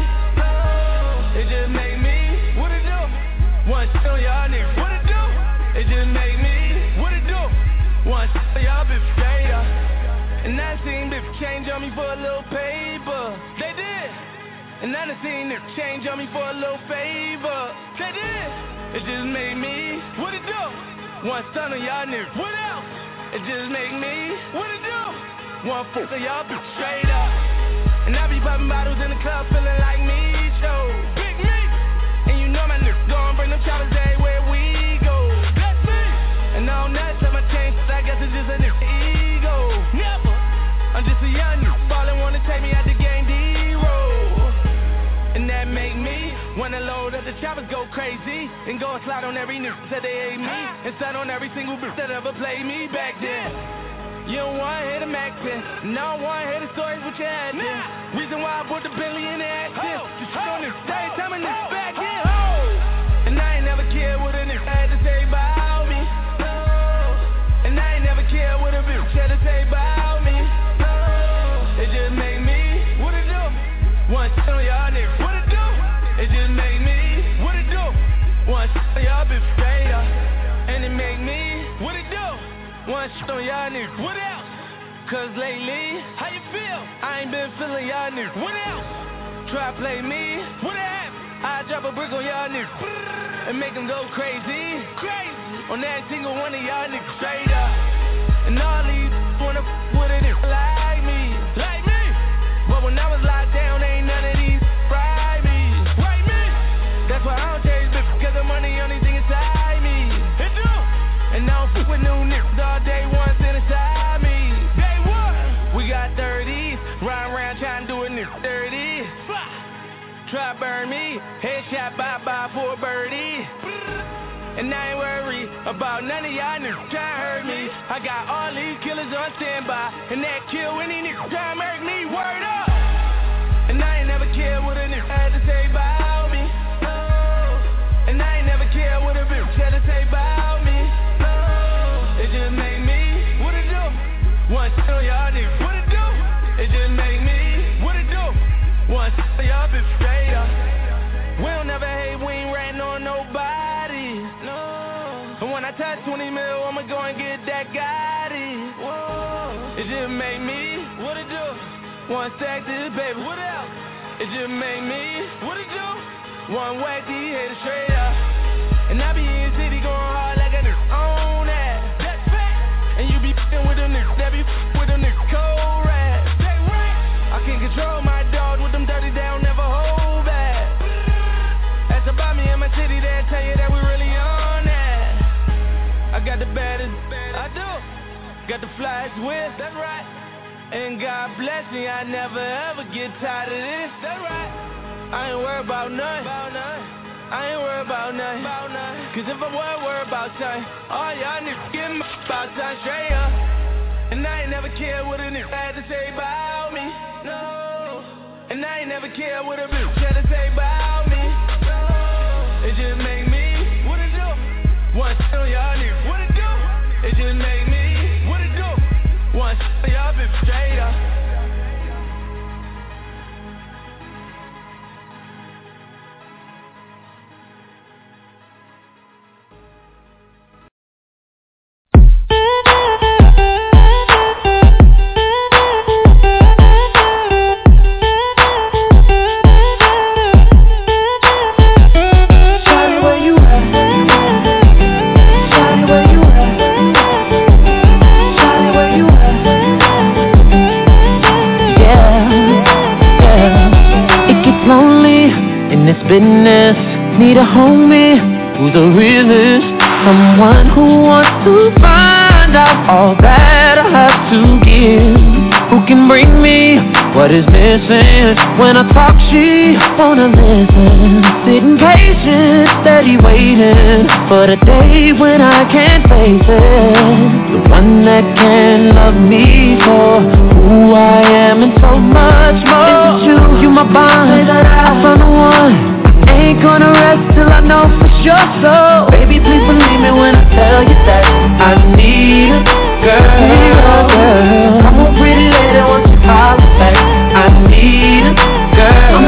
No. It just made me what it do. One shit on y'all niggas, what it do? It just made me what it do. One shit on y'all bitch straight up. And I seen bitch change on me for a little paper. They did. And I done seen it change on me for a little favor. They did. It just made me what it do. One son of y'all niggas, what else? It just make me what it do. One foot of y'all bitch straight up. And I be popping bottles in the club feeling like me, show. Big me. And you know my niggas gon' bring them choppers everywhere we go. That's me. And I don't never tell my change, I guess it's just a nigga ego. Never. I'm just a young nigga, ballin' wanna take me out the game, D-roll. And that make me wanna load up the choppers, go crazy, and go and slide on every nigga that they hate me, and slide on every single bitch that ever played me back then. You don't wanna hear the Mac ten, and I don't wanna hear the stories with your head in. Reason why I bought the Billy in the accent, you shit on this day, tell me this back in, ho. And I ain't never cared what a nigga had to say about me, no. And I ain't never cared what a bitch had to say about me, no. It just made me what it do. One shit on y'all niggas, what it do? It just made me what it do. One shit on y'all bitch straight up, and it make me what it do. One shit on y'all niggas, what else? Cause lately, how you feel? I ain't been feeling y'all niggas, what else? Try play me, what happened? I drop a brick on y'all niggas, and make them go crazy, crazy. On that single one of y'all niggas straight up. And all these wanna f with a nigga like me, like me. But when I was locked down, ain't none of these fry me, right me. That's why I don't chase bitch, cause the money only thing inside me. It do. And I don't f with new niggas all day one sit inside me. Day one. We got thirties, riding around trying to do a nigga dirty. Try burn me, headshot bye-bye for a birdie. And I ain't worried about none of y'all niggas try to hurt me. I got all these killers on standby, and that kill any nigga try to murk me, word up. And I ain't never cared what a nigga had to say about me, no. And I ain't never cared what a bitch had to say about me, no. It just made me what it do. One shit on y'all niggas, what it do? It just made me what it do. One shit on y'all bitch straight up. We don't never hate, we ain't ratting on nobody, no. And when I touch twenty mil, I'ma go and get that Gotti. Whoa. It just made me what it do. One stack to the baby. What else? It just make me. What it do? One whack to you, hit it straight up. And I be in the city going hard like a nigga on that. That's fact. And you be f***ing with them niggas that be f***ing with them niggas cold rap. I can't control my dog with them dirty down, never hold back. Ask about me in my city, they'll tell you that we really on that. I got the baddest, I do. Got the flyest whip, that's right. And God bless me, I never ever get tired of this, that's right. I ain't worried about nothing, I ain't worried about nothing. Cause if I were worried about time, all y'all niggas get my about time straight up. And I ain't never cared what a nigga had to say about me, no. And I ain't never cared what a bitch had to say about me, no. It just make me, what it do? One shit on y'all niggas, what it do? It just make me, what it do? One shit on y'all bitch straight up. Business, need a homie who's the realest, someone who wants to find out all that I have to give, who can bring me what is missing. When I talk, she wanna listen, sitting patient, steady waiting for the day when I can't face it, the one that can love me for who I am and so much more. It's you, you my bond, I found the one. Ain't gonna rest till I know for sure, so baby, please believe me when I tell you that I need a girl. Come on, pretty lady, won't you holler back? I need a girl.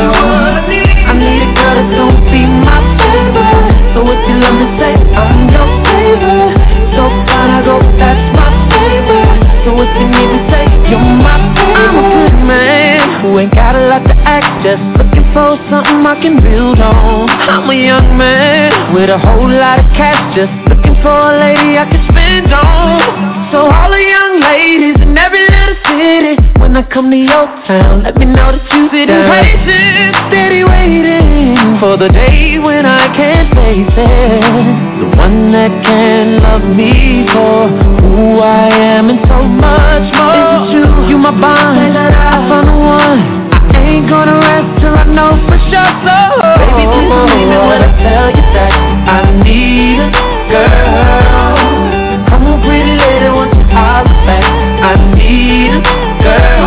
I need a girl that's gonna be my favorite. So if you love me, say I'm your favorite. So fine, I go, that's my favorite. So if you need me, say you're my favorite. I'm a good man who ain't got a lot to act, just looking for something I can build on. I'm a young man with a whole lot of cash, just looking for a lady I can spend on. So all the young ladies in every little city, when I come to your town, let me know that you sit in patient, steady waiting for the day when I can't face it, the one that can love me for who I am and so much more. It's you, you my bond, I found the one. Ain't gonna rest till I know for sure, so baby, please believe me when I tell you that I need a girl. Come on, pretty lady, won't you holler back? I need a girl.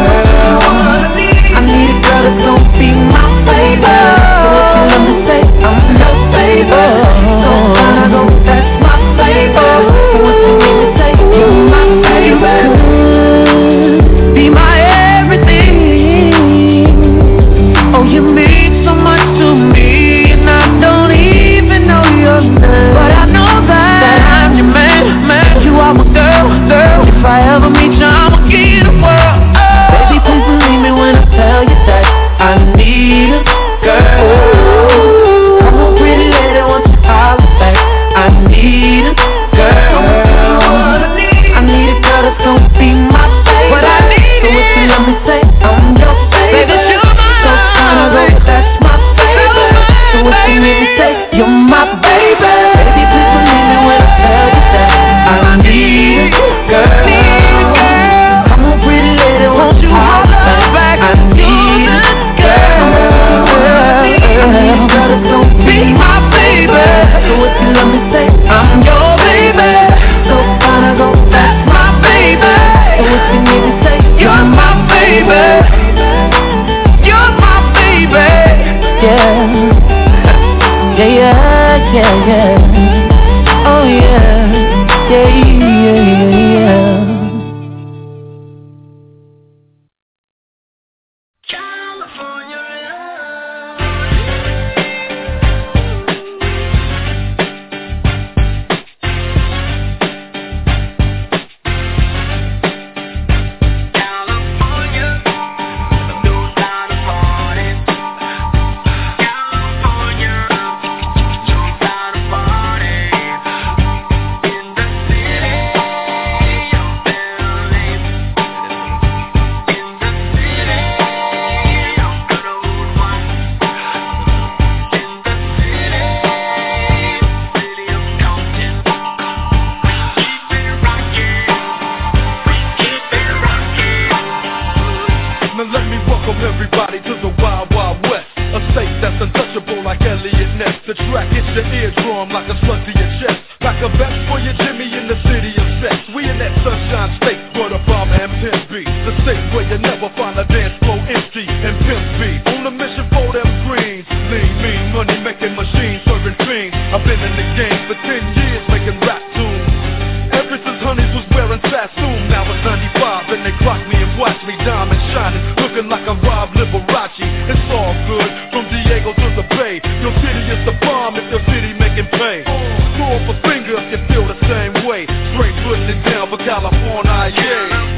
I need a girl that's gonna be my favorite. So if you let me say I'm your favorite, so fine, I go, that's my favorite. So if you need me say you're my favorite, be my everything. Oh, you mean so much to me, and I don't even know your name, but I know that, that I'm your man, man. You are my girl, girl. If I ever meet you, I'ma give you the world. Oh. Baby, please believe me when I tell you that I need a girl. Come on, pretty lady, won't you holler back? I need a girl. I need a girl that's gonna be my favorite. What I need so if you let me say I'm your favorite. Baby, that's my favorite. So if you need me, say you're my baby. Baby, please believe me when I tell you that I need a girl. Come on, pretty lady, won't you holler back? I need a girl. Let me welcome everybody to the Wild Wild West, a state that's untouchable like Elliot Ness. The track hits your eardrum like a slug to your chest, like a vest for your Jimmy in the city of sex. We in that sunshine state where the bomber and pimp be, the state where you never find a dance floor empty and pimp be. On a mission for them greens, lean, mean, money making machines, serving fiends. I've been in the game for ten years making rap tunes. Ever since Honeys was wearing Sassoon, now it's ninety-five and they clock me and watch me diamond shining, looking like a Rob Liberace. It's all good from Diego to the Bay. Your city is the bomb if your city making pay. Throw up a finger if you feel the same way. Straight putting it down for California, yeah.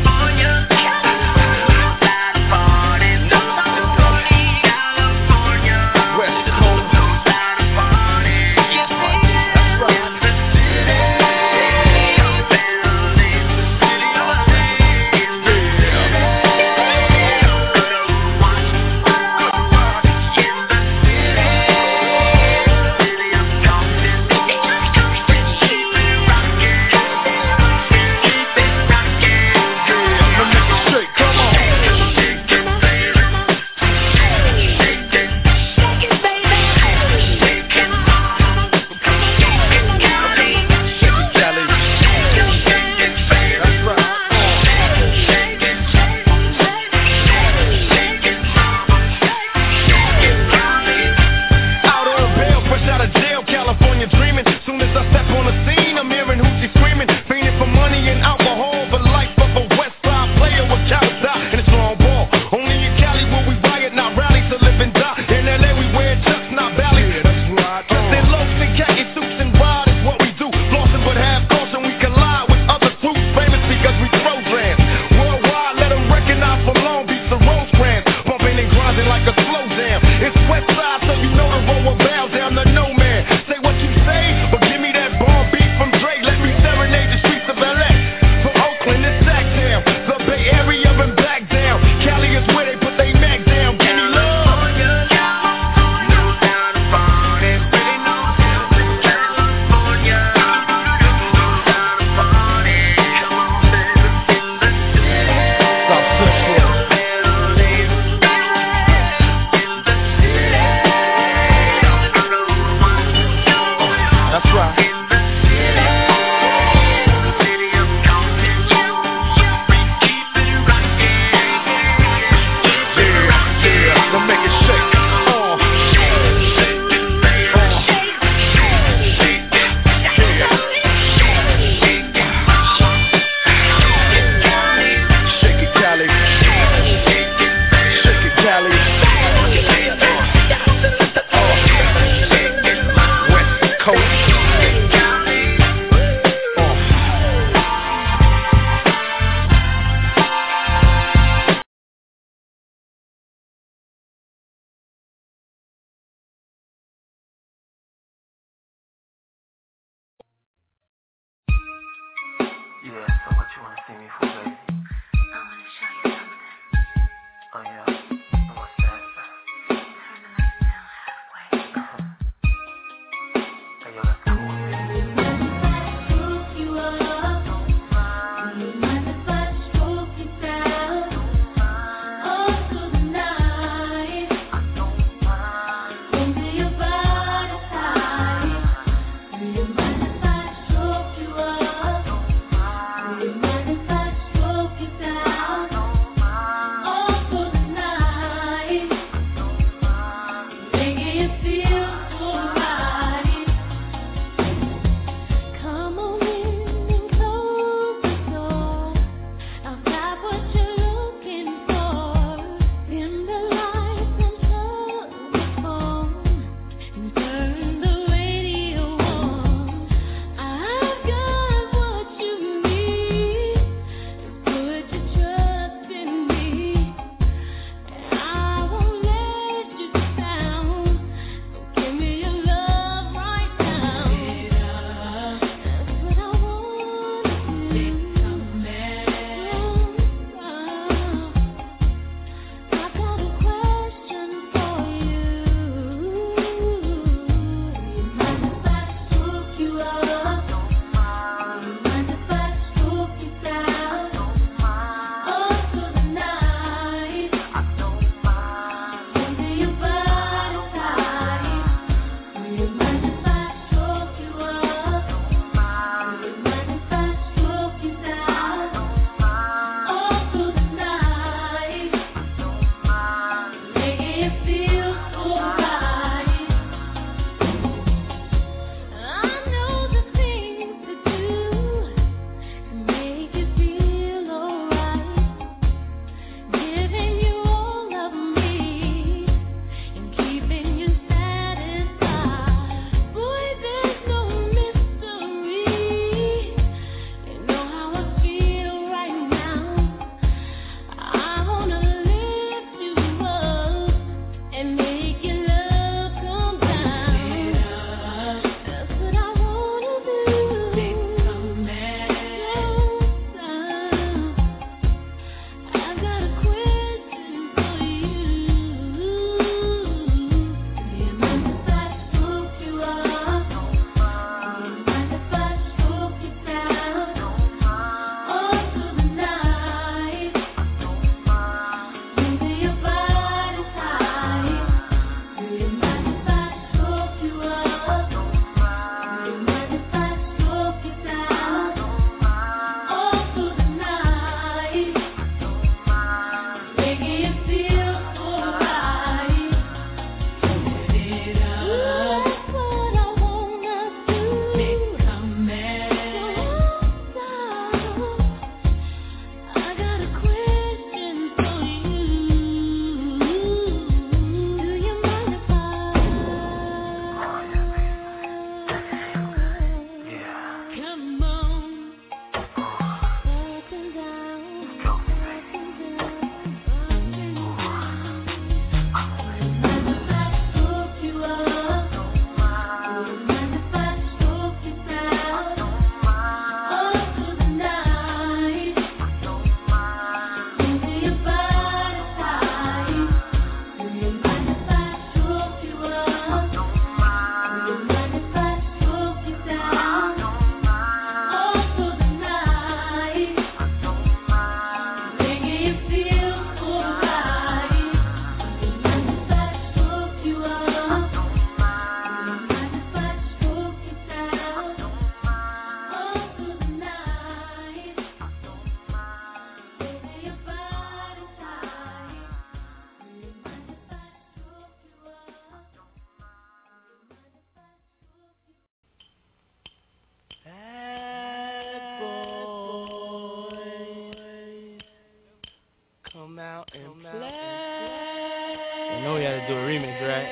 You know we had to do a remix, right?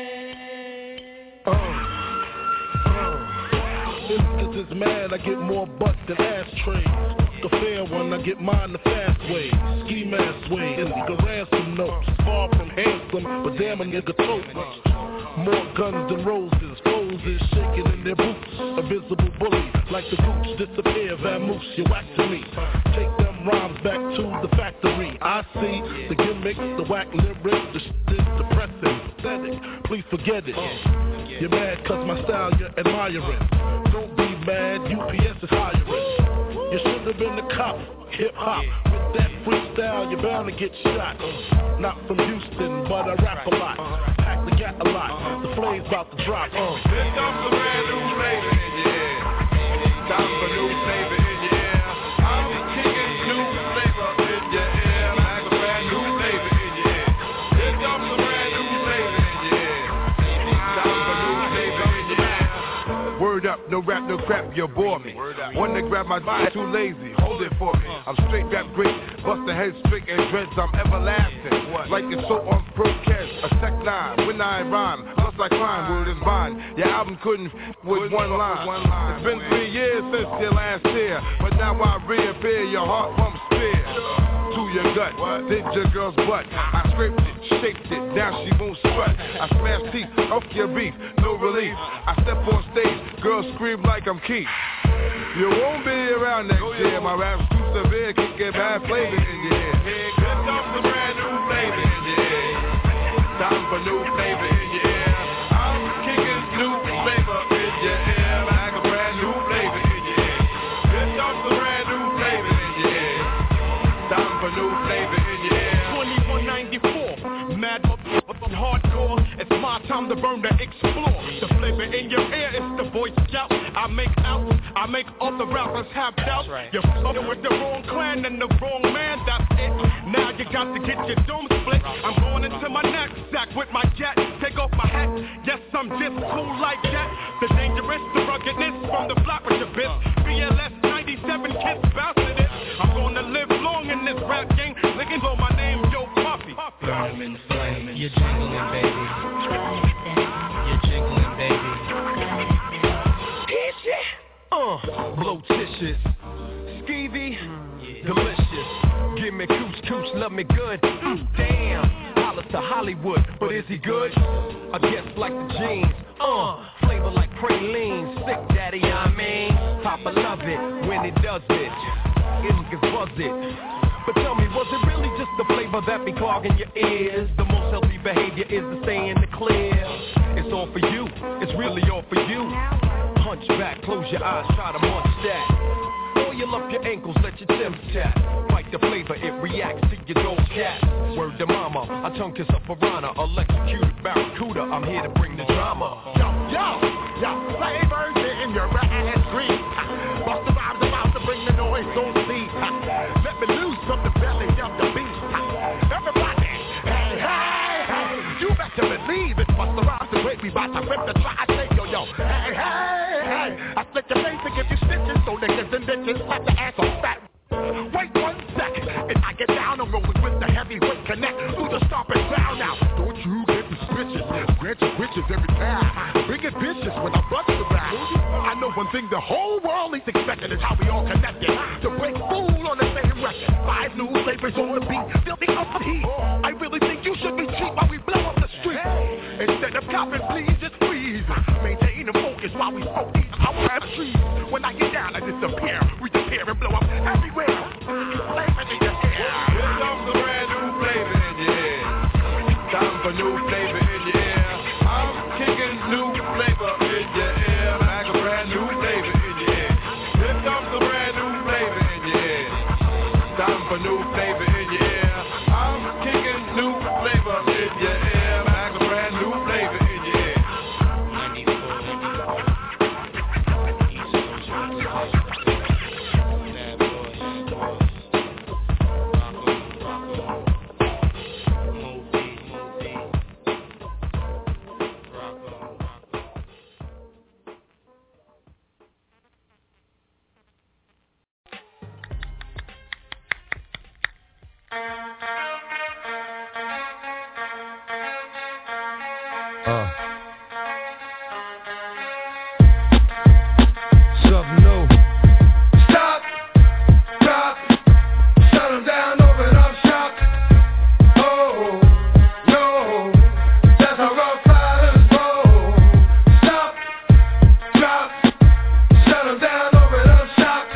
Uh, uh, instances mad, I get more butt than ashtrays. The fair one, I get mine the fast way. Ski mask way, illegal ransom notes. Far from handsome, but damn a nigga totes. More guns than roses, foes is shaking in their boots. A visible bully, like the gooch disappear, vamoose, you whack to me. Take them rhymes back to the factory. I see the gimmicks, the whack lyrics, the shit is depressing, pathetic. Please forget it. You're mad cause my style you're admiring. Don't be mad, U P S is hiring. You should have been a cop, hip-hop. With that freestyle, you're bound to get shot. Not from Houston, but I rap a lot. Pack the gat a lot, the flame's about to drop. Uh. This comes a brand new flavor in your ear. Time for new flavor in your ear. I'm kicking new flavor in your ear. Like a brand new flavor in your ear. This comes a brand new flavor in your ear. Time for new flavor in your ear. Word up, no rap, no crap, you bore me. Wanna grab my body, too lazy, hold it for me. I'm straight rap great, bust the head straight and dreads, I'm everlasting. Like it's so on Procast, a tech nine, when I rhyme, plus I climb, word is mine. Your album couldn't f- with one line. It's been three years since your last year, but now I reappear, your heart pumps spear. To your gut, did your girl's butt. I scraped it, shaped it, now she won't strut. I smash teeth, off your beef, no relief. I step on stage, girls scream like I'm Keith. You won't be around next year, my rap's too severe, can get bad flavor in your head. Here comes a brand new flavor in your head. Time for new flavor in your ear. I'm kicking new flavor in your ear. Like a brand new flavor in your ear. Here comes a brand new flavor in your ear. Time for new flavor in your ear. twenty-one ninety-four, mad hardcore. It's my time to burn, to explore. The flavor in your ear is the Boy Scout. I make out, I make all the rappers have doubts. Right. You're f***ing with the wrong clan and the wrong man, that's it. Now you got to get your dome split. I'm going into my knapsack with my jet. Take off my hat, yes, I'm just cool like that. The dangerous, the ruggedness from the block with your bitch. B L S ninety-seven kids bouncing it. I'm gonna live long in this rap game. Licking on my name, Yo Puffy. Flaming, flaming, you're jingling, baby. You're jingling, baby. Uh, blotitious, skeevy, yeah. Delicious. Give me cooch, cooch, love me good. Mm, damn, holla to Hollywood, but is he good? I guess like the jeans. Uh, flavor like praline, sick daddy, I mean. Papa love it when he does it. Niggas buzz it. But tell me, was it really just the flavor that be clogging your ears? The most healthy behavior is to stay in the clear. It's all for you, it's really all for you. Hunch back, close your eyes, try to munch that. Oil up your ankles, let your Tim's tap. Bite the flavor, it reacts to your dog's cat. Word to mama, I tongue kiss a piranha, electrocuted barracuda, I'm here to bring the drama. Yo, yo, yo, flavors in your ass green. Bust the rhymes about to bring the noise, don't see. Let me loose from the belly of the beast. Everybody, hey, hey, hey, you better believe it. Bust the rhymes the way we bout to rip the try, say yo, yo, hey, hey, hey. I split your face and give you stitches, so niggas and bitches slap the ass on fat. Wait one second, and I get down and rolling with the heavyweight connect through the stomping ground now. Don't you get suspicious, grant your wishes every time. Bring it vicious when I bust the rap. I know one thing the whole world is expecting is how we all connected. To break fool on the same record. Five new flavors on the beat, building up the heat. I really think you should be cheap while we blow up the street. Instead of copping, please just freeze. Maintain the focus while we smoke these our rap trees. When I get down, I disappear. We disappear and blow up everywhere. Flavor in your ear. Here comes a brand new flavor in your ear. Time for new flavor in your ear. I'm kicking new flavor in your ear. Like a brand new flavor in your ear. Here comes a brand new flavor in your ear. Time for new flavor in your ear. I'm kicking new flavor in your ear. Like a brand new flavor in your ear. Uh. Something new. Stop, drop, shut them down, open up shop. Oh, no, that's how rough riders roll. Stop, drop, shut them down, open up shop.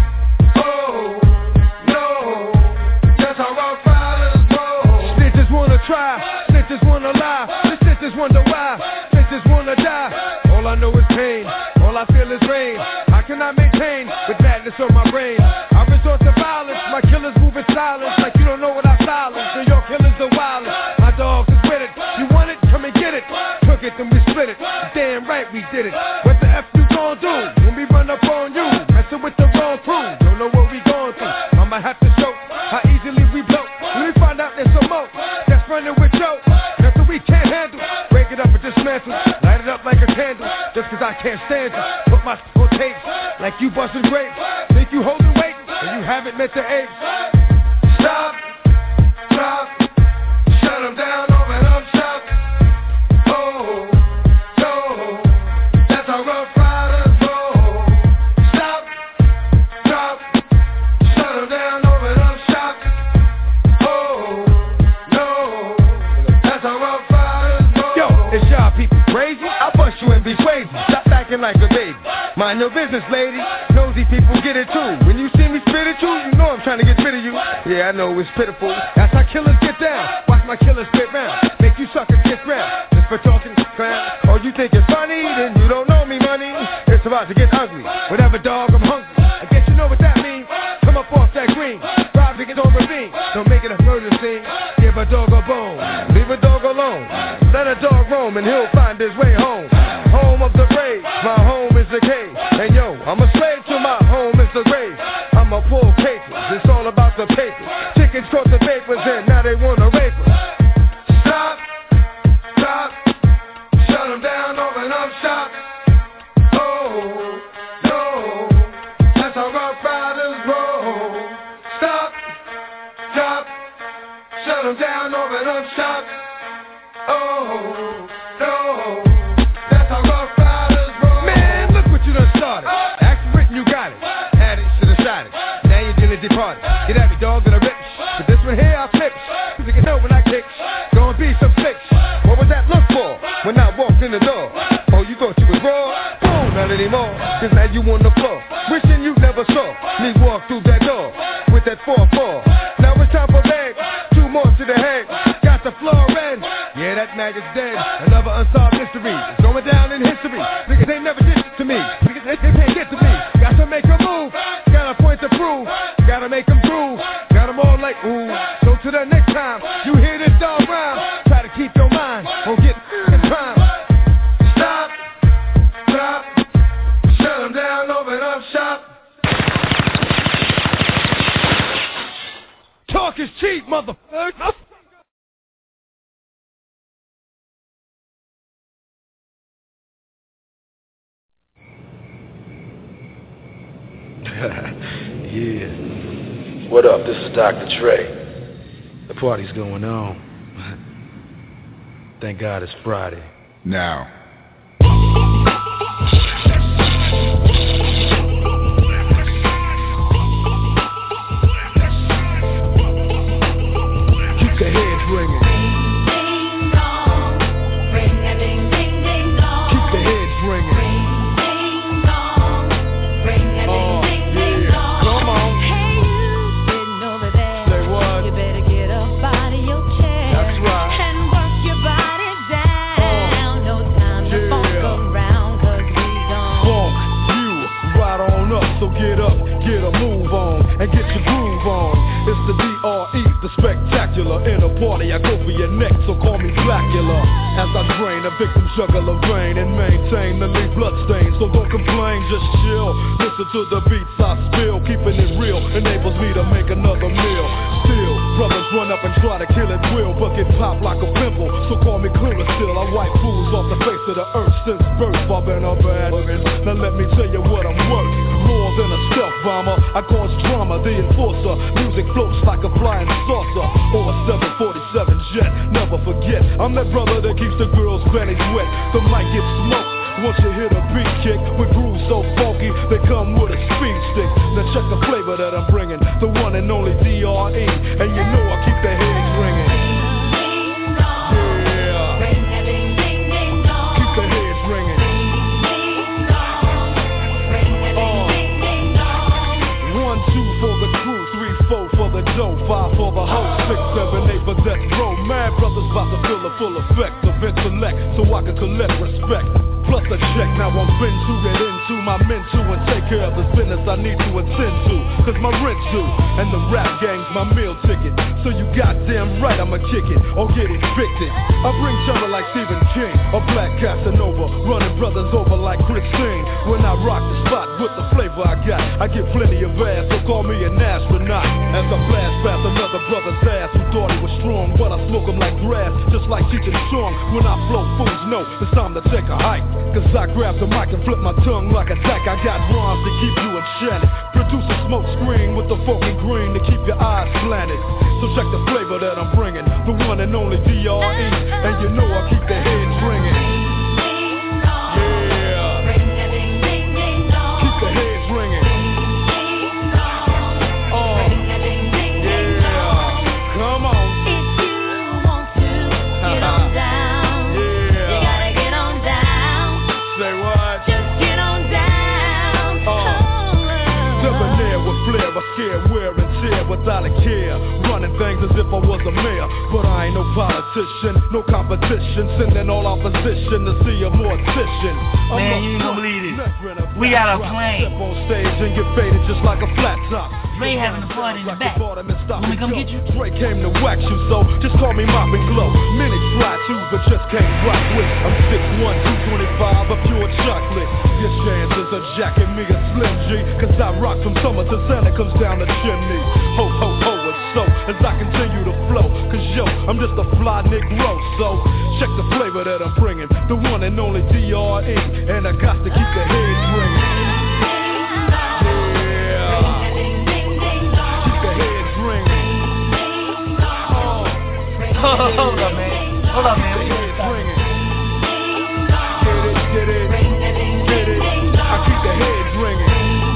Oh, no, that's how rough riders roll. Snitches wanna try, snitches wanna lie, the snitches wonder why, snitches wanna die. All I know is pain, all I feel is rain. How can I maintain with madness on my brain? I resort to violence, my killers move in silence, like you don't know what I silence, and your killers are wildin'. My dogs is with it, you want it, come and get it. Took it, then we split it, damn right we did it. What the F you gon' do when we run up on you? Messing with the wrong crew, don't know what we going through. I might have to show how easily we blow. When we find out there's some more that's running with Joe, nothing we can't handle. Break it up and dismantle, light it up like a candle. Just cause I can't stand you, put my on tapes like you busting grapes. Think you holding weight, and you haven't met the apes. Stop, drop, shut them down, open up shop. Oh, no, that's how rough riders roll. Stop, drop, shut them down, open up shop. Oh, no, that's how rough riders roll. Yo, is y'all people crazy? I'll bust you and be crazy. Stop acting like a baby. Mind your business, lady. Nosy people get it too. When you see me spit at you, you know I'm trying to get rid of you. Yeah, I know it's pitiful. That's how killers get down. Watch my killers spit round. Make you suckers get round. Just for talking crap. Or you think it's funny, then you don't know me, money. It's about to get ugly. Whatever, dog, I'm hungry. I guess you know what that means. Come up off that green. Drive to get on ravine. Don't make it a murder scene. Give a dog a bone. Leave a dog alone. Let a dog roam and he'll find his way home. Home of the brave. My home is the cave. And yo, I'm a slave to my home is the grave. I'm a pull papers. It's all about the paper. Chickens caught the papers and now they wanna rape us. Stop, stop, shut them down, open up shop. Oh, no, that's how rough riders roll. Stop, stop, shut them down, open up shop. Oh, no, that's how rough riders roll. Man, look what you done started. Action written, you got it. Had it, should have shot it. Now you're gonna depart it. Get at me, dog, and I rip. But this one here, I'll flip. Cause you can know when I kick. Gonna be some fix. What was that look for when I walked in the door? Oh, you thought you was raw? Oh, not anymore. Cause now you on the floor. Wishing you never saw me walk through that door with that four four. Now it's time for bed. Two more to the head. Got the floor in. Yeah, that maggot's dead. Another unsolved mystery. It's going down in history. Niggas ain't never did it to me. Niggas they, they can't get to me. Got to make a move. Got a point to prove. Gotta make them groove. Got them all like ooh. So to the next time you hear this dog rhyme, try to keep your mind on getting in prime. Stop, drop, shut them down, open up shop. Talk is cheap, motherfucker. Yeah. What up? This is Doctor Dre. The party's going on. Thank God it's Friday. Now. Keep the heads ringing. Keep the heads ringing. So get up, get a move on, and get your groove on. It's the D R E, the spectacular. In a party, I go for your neck, so call me Blackula. As I drain, a victim juggle of brain and maintain the lead bloodstains. So don't complain, just chill. Listen to the beats I spill. Keeping it real enables me to make another meal. Still, brothers run up and try to kill at will, but get popped like a pimple. So call me clearer still. I wipe fools off the face of the earth since birth. I've been a bad man. Now let me tell you what I'm worth. More than a stealth bomber. I cause drama, the enforcer. Music floats like a flying saucer or a seven forty-seven jet. Never forget, I'm that brother that keeps the girls' panties wet. The mic gets smoked once you hear the beat kick with grooves so funky they come with a speed stick. Now check the flavor that I'm bringing, the one and only D R E, and you know I keep the heads ringing. Yeah, keep the heads ringing. Uh, one, two for the crew, three, four for the dough, five for the hoe, six, seven, eight for death row. Mad brothers about to feel the full effect of intellect, so I can collect respect. Plus a check, now I'm been to get into my mental and take care of the business I need to attend to. Cause my rent's due, and the rap gang's my meal ticket. So you goddamn right I'ma kick it, or get evicted. I bring terror like Stephen King, or Black Casanova, running brothers over like Christine. When I rock the spot with the flavor I got, I get plenty of ass, so call me an astronaut. As I blast past another brother's ass who thought he was strong, but I smoke him like grass, just like teaching strong. When I flow, fools know it's time to take a hike. Cause I grab the mic and flip my tongue like a tack. I got rhymes to keep you enchanted. Produce a smoke screen with the funky green to keep your eyes slanted. So check the flavor that I'm bringing, the one and only D R E, and you know I keep the heads ringing. Yeah, keep the heads ringing. Oh, yeah, come on. If you want to get on down, you gotta get on down. Say what? Just get on down. Oh, debonair with flair, I scare, wear and tear without a care. Running things as if I was a mayor, but I ain't no politician, no competition. Sending all opposition to see a mortician. I'm Man, you ain't gonna believe this. We got a plane. Step on stage and get faded just like a flat top. Ray having a party in the back. When we come get you? Dre came to wax you, so just call me Mop and Glow. Many try to, but just can't rock with. I'm six one, two twenty-five, a pure chocolate. Your chances of jacking me a Slim G, cause I rock from summer to Santa comes down the chimney. Ho, ho, ho, it's so, as I continue to flow. Cause yo, I'm just a fly Negro, so check the flavor that I'm bringing, the one and only D R E, and I got to keep the heads ringing. Hold up, man. Hold up, man. Get it, get it, get it. I keep the heads ringing.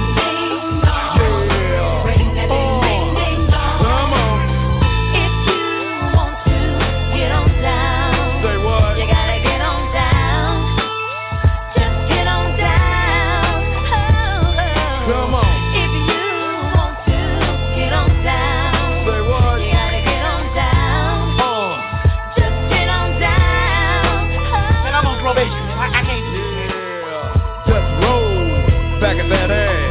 Yeah. Oh, come on. If you want to get on down, say what? You gotta get on down. Just get on down. Oh, oh. Come on. If you want to get on down, say what? You gotta get on down. Just get on down. Oh. Man, I'm on probation, man. I, I can't do this. Yeah. Just roll back at that ass.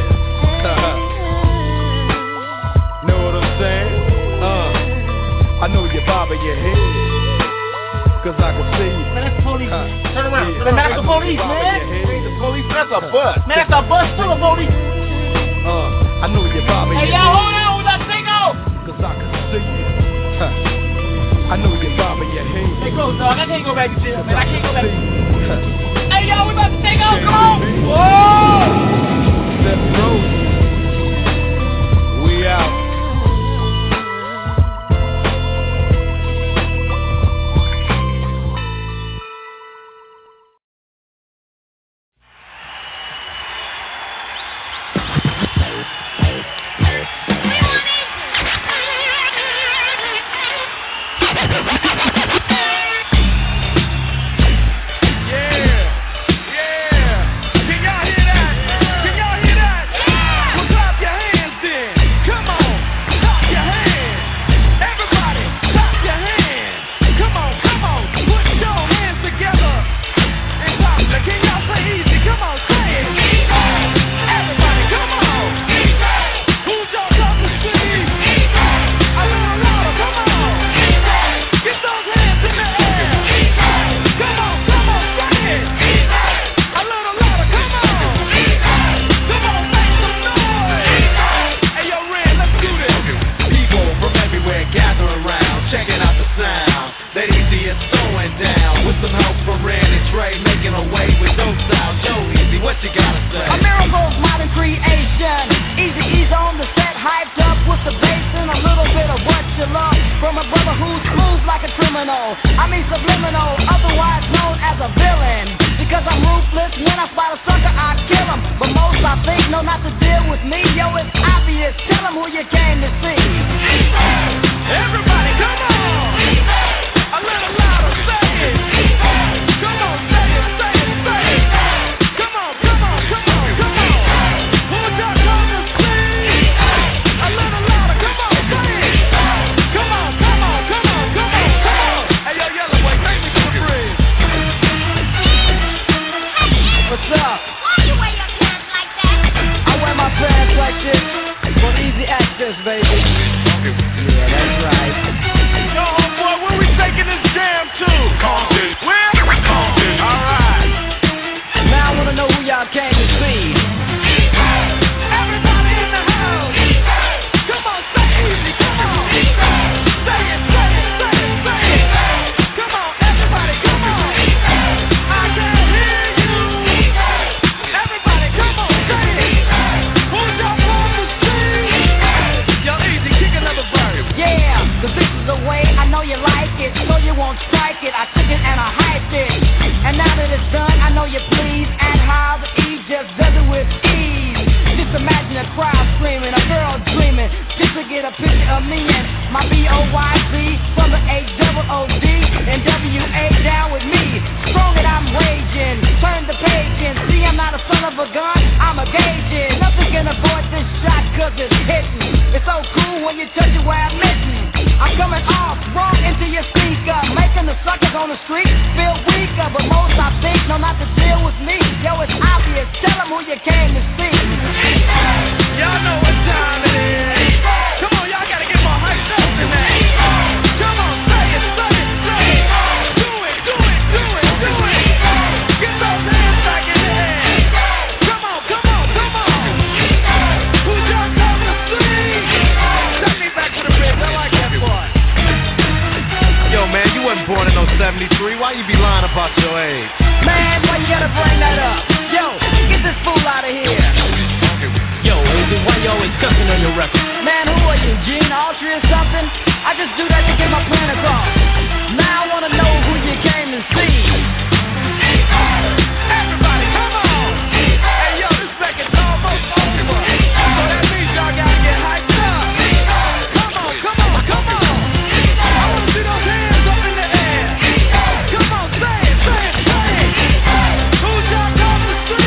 Know what I'm saying? Uh, I know you're bobbing your head, cause I can see you. Man, that's the police. Uh, Turn around. yeah. Man, that's the police, Bobbing man. your head. The police, that's a bus. Man, that's a bus full of police. Uh, I know you're bobbing Hey, your y'all, head. hold on. We about to take off. Cause I can see you. Huh. I know you're bobbing your head. Hey, bro, dog, I can't go back to jail, man. I can't go back. Huh. Hey, y'all, we about to take off. Can't Come on. see me. Whoa. Let's go. We out. I mean subliminal, otherwise known as a villain. Because I'm ruthless, when I spot a sucker, I kill him. But most I think know not to deal with me. Yo, it's obvious, tell them who you came to see. Everybody, come on! A little louder, say it! Come on, say it, say it, say it! Come on, come on, come on, come on! Who y'all come to see? A little louder, come on, say it! Come on, come on, come on, come on, come on! Hey, yo, Yellow Boy, take me to the bridge. What's up? Why you wear your pants like that? I wear my pants like this for easy access, baby. Yeah, that's right. Yo, homeboy, where we taking this jam to? Compton. Where? Compton. All right. Now I want to know who y'all came to see. Everybody in the house. Come on, say easy. Come on. Say it, say it, say it, say it. Come on, everybody, come on. I can't hear you. Everybody, come on, say it. Who y'all come to see? Yo, easy, kick another verse. Yeah, the bitch is away. I know you like it, so you won't strike it. I took it and I hyped it. And now that it's done, I know you're pleased. And how the E just does it with ease. Just imagine a crowd screaming, a girl dreaming, just to get a picture of me and my B O Y Z from the H O O D and W A down with me. Strong and I'm raging, turn the page and see I'm not a son of a gun, I'm a gauging. Nothing can avoid this shot cause it's hitting. It's so cool when you touch it where I'm missing. I'm coming off wrong into your speaker, making the suckers on the street feel weaker. But most I think know not to deal with me. Yo, it's obvious, tell them who you came to see. Y'all know what time it is. Come on, y'all gotta get more hyped up than that. Come on, say it, say it, say it. Do it, do it, do it, do it. Get those hands back in the air. Come on, come on, come on. Who y'all come to see? Take me back to the bridge, I like that part. Yo, man, you wasn't born in no seventy-three. Why you be lying about your age? Man, why you gotta bring that up? Yo, get this fool out of here. Yo, Uzi, why you always cussing on your record? Man, who are you, Gene Autry or something? I just do that to get my plan across. Now I wanna know who you came to see. Everybody, come on! Hey, yo, this record's almost over. So that means y'all gotta get hyped up. Come on, come on, come on! I wanna see those hands up in the air. Come on, say it, say it, say it. Who y'all come to see?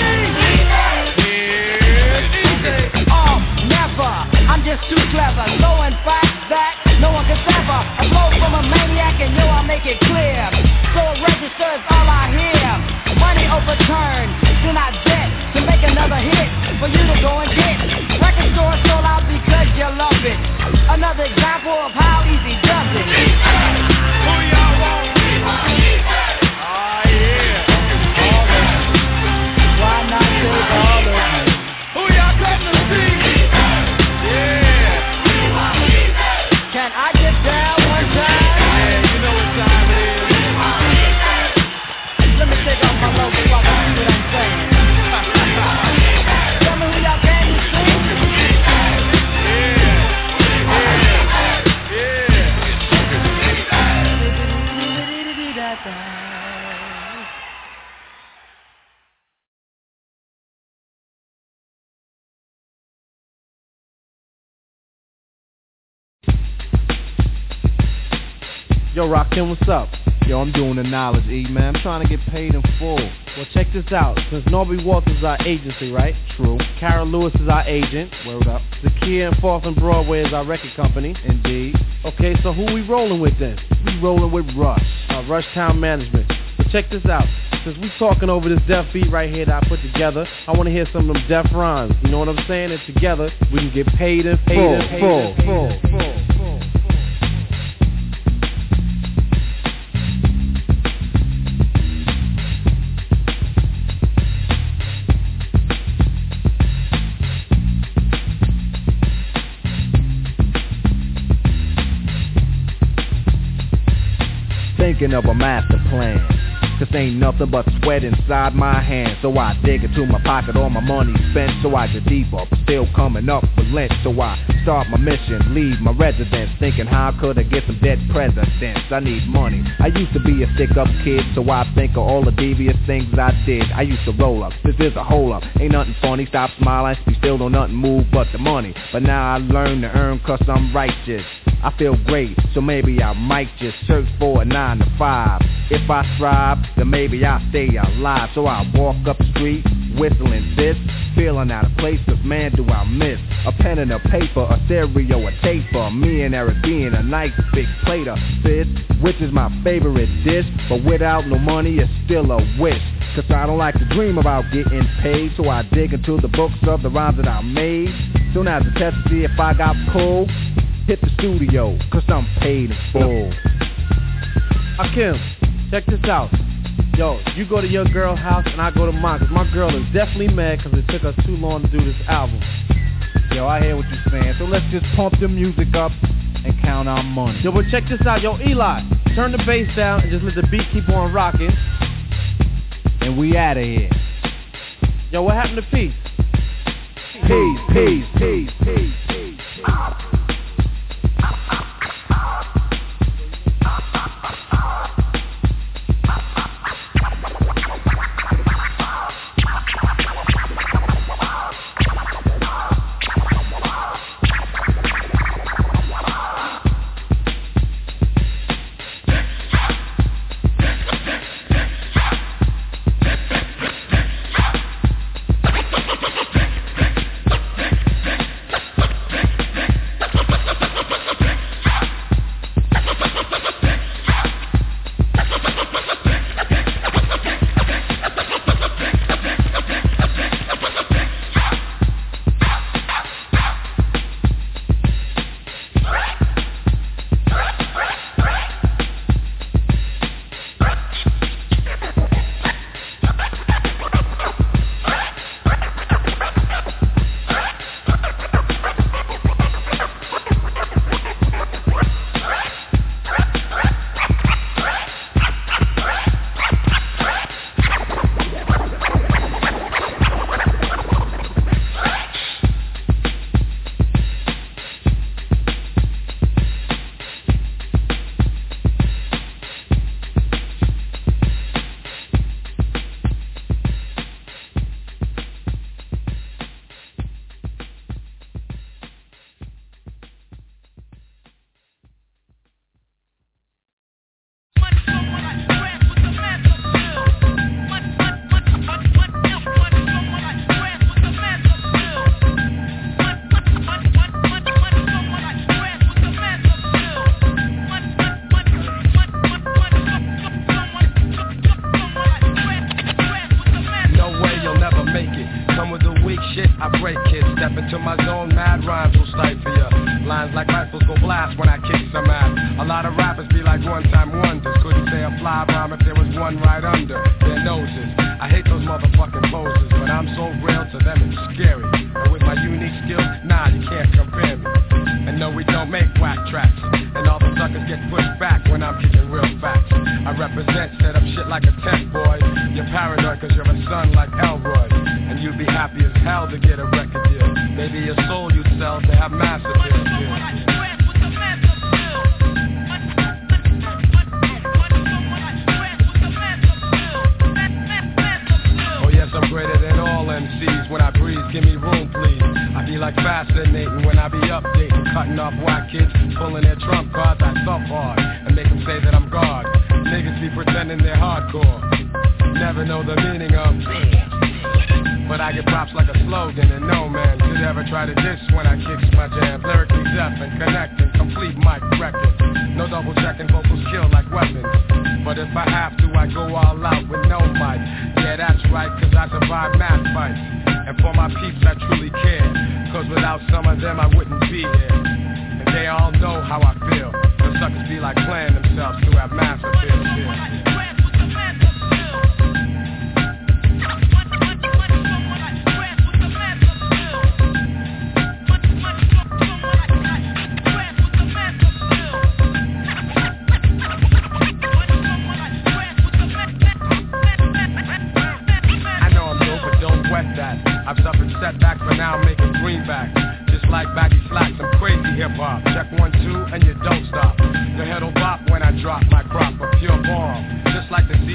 Oh, never. I'm just too clever. So in fact that no one can sever a blow from a maniac, and yo, I make it clear. So it registers all I hear. Money overturned, then I bet to make another hit for you to go and get. Record store sold out because you love it. Another example of how easy does it. Who y'all want? Oh yeah. All of them. Why not take all of them? Who y'all come to see? Yeah. Can I get down one time? Yeah, you know what time it is. Let me take off my logo so I can see what I'm saying. Tell me who y'all came to see? Yo, Rakim, what's up? Yo, I'm doing the knowledge, E, man. I'm trying to get paid in full. Well, check this out. Since Norby Walters is our agency, right? True. Kara Lewis is our agent. Word up. Zakia and Fourth and Broadway is our record company. Indeed. Okay, so who we rolling with then? We rolling with Rush. Uh, Rush Town Management. But check this out. Since we talking over this deaf beat right here that I put together, I want to hear some of them deaf rhymes. You know what I'm saying? And together, we can get paid in full. Full, full, full, full. Thinking of a master plan. Cause ain't nothing but sweat inside my hands. So I dig into my pocket, all my money spent. So I get deeper, still coming up with lint. So I start my mission, leave my residence, thinking how could I get some dead presidents. I need money. I used to be a stick-up kid, so I think of all the devious things I did. I used to roll up, this is a hole up. Ain't nothing funny, stop smiling, we still don't nothing move but the money. But now I learn to earn cause I'm righteous. I feel great, so maybe I might just search for a nine to five. If I strive, then maybe I'll stay alive. So I walk up the street, whistling this, feeling out of place, cause man do I miss a pen and a paper, a stereo, a taper. Me and Eric being a nice big plate of fish, which is my favorite dish. But without no money, it's still a wish. Cause I don't like to dream about getting paid, so I dig into the books of the rhymes that I made. Soon as I test to see if I got pulled, hit the studio, cause I'm paid in full. Akim, check this out. Yo, you go to your girl's house and I go to mine, cause my girl is definitely mad cause it took us too long to do this album. Yo, I hear what you're saying, so let's just pump the music up and count our money. Yo, but check this out. Yo, Eli, turn the bass down and just let the beat keep on rocking. And we outta here. Yo, what happened to peace? Peace, peace, peace, peace, peace.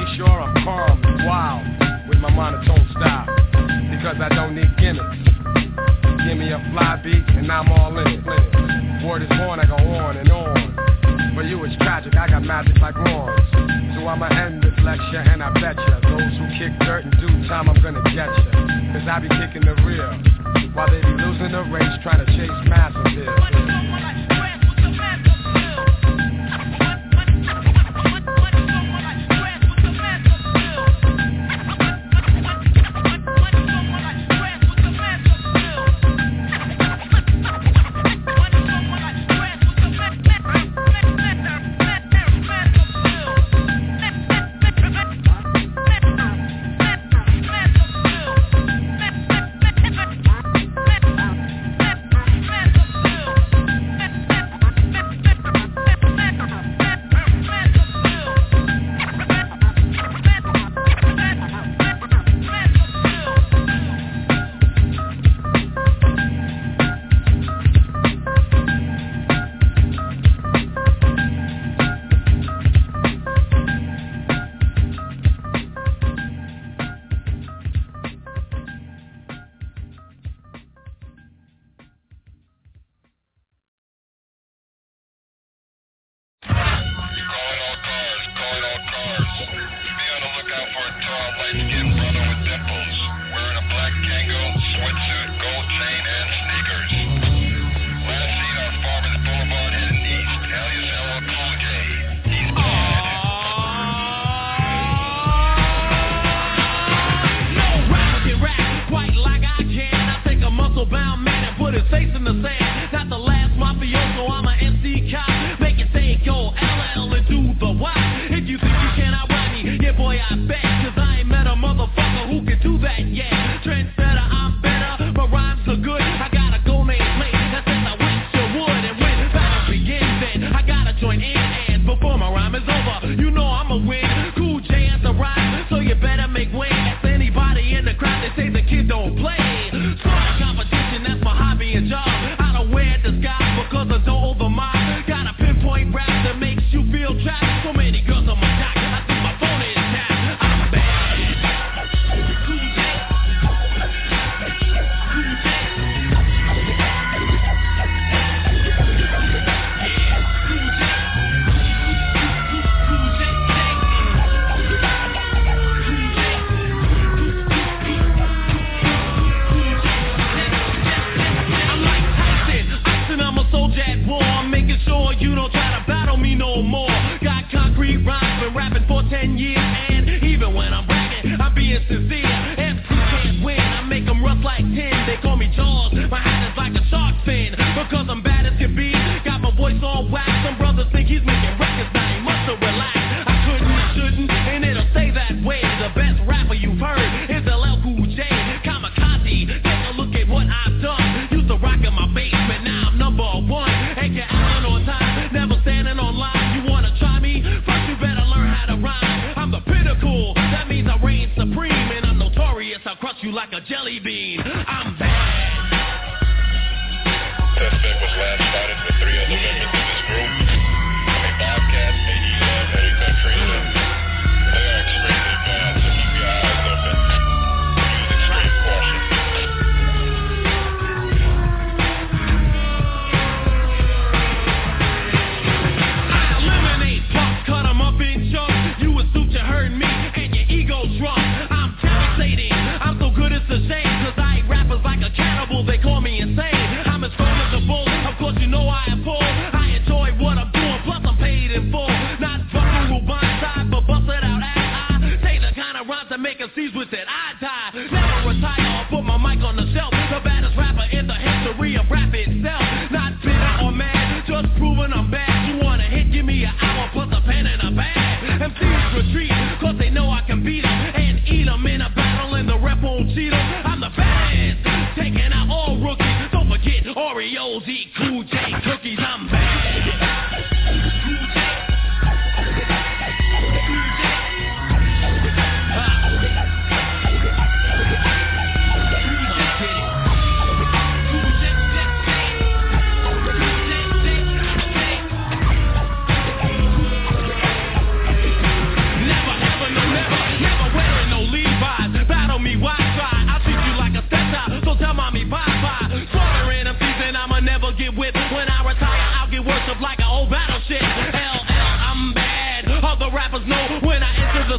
sure I'm calm and wild with my monotone style, because I don't need gimmicks. Give me a fly beat and I'm all in it. Word is born, I go on and on. For you it's tragic, I got magic like Ron's. So I'ma end this lecture and I betcha those who kick dirt in due time I'm gonna get ya. Cause I be kicking the rear while they be losing the race trying to chase massive hills.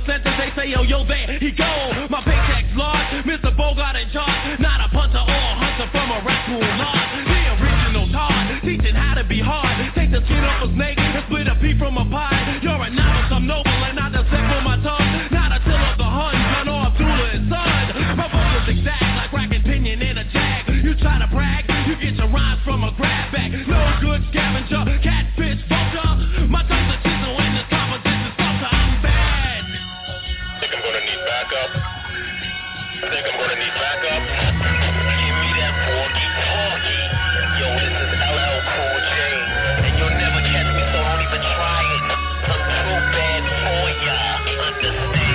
sentence, they say, yo, yo, there he go. My paycheck's large, Mister Bogart in charge. Not a punter or hunter from a raccoon lodge. The original Todd, teaching how to be hard. Take the skin off a snake and split a pea from a pie. You're a novice, I'm noble, and not the set for my tongue. Not a till of the Hun, I know Abdullah and son. My vocals exact, like racking pinion in a jag. You try to brag, you get your rhymes from a grab bag. No good scavenger, catfish, vulture. My tongue's a chisel and the composition's falter. I'm bad. Think I'm gonna need backup? I think I'm gonna need backup. Give me that porky porky. Yo, this is L L Cool J, and you'll never catch me, so don't even try it. I'm too bad for ya. Understand?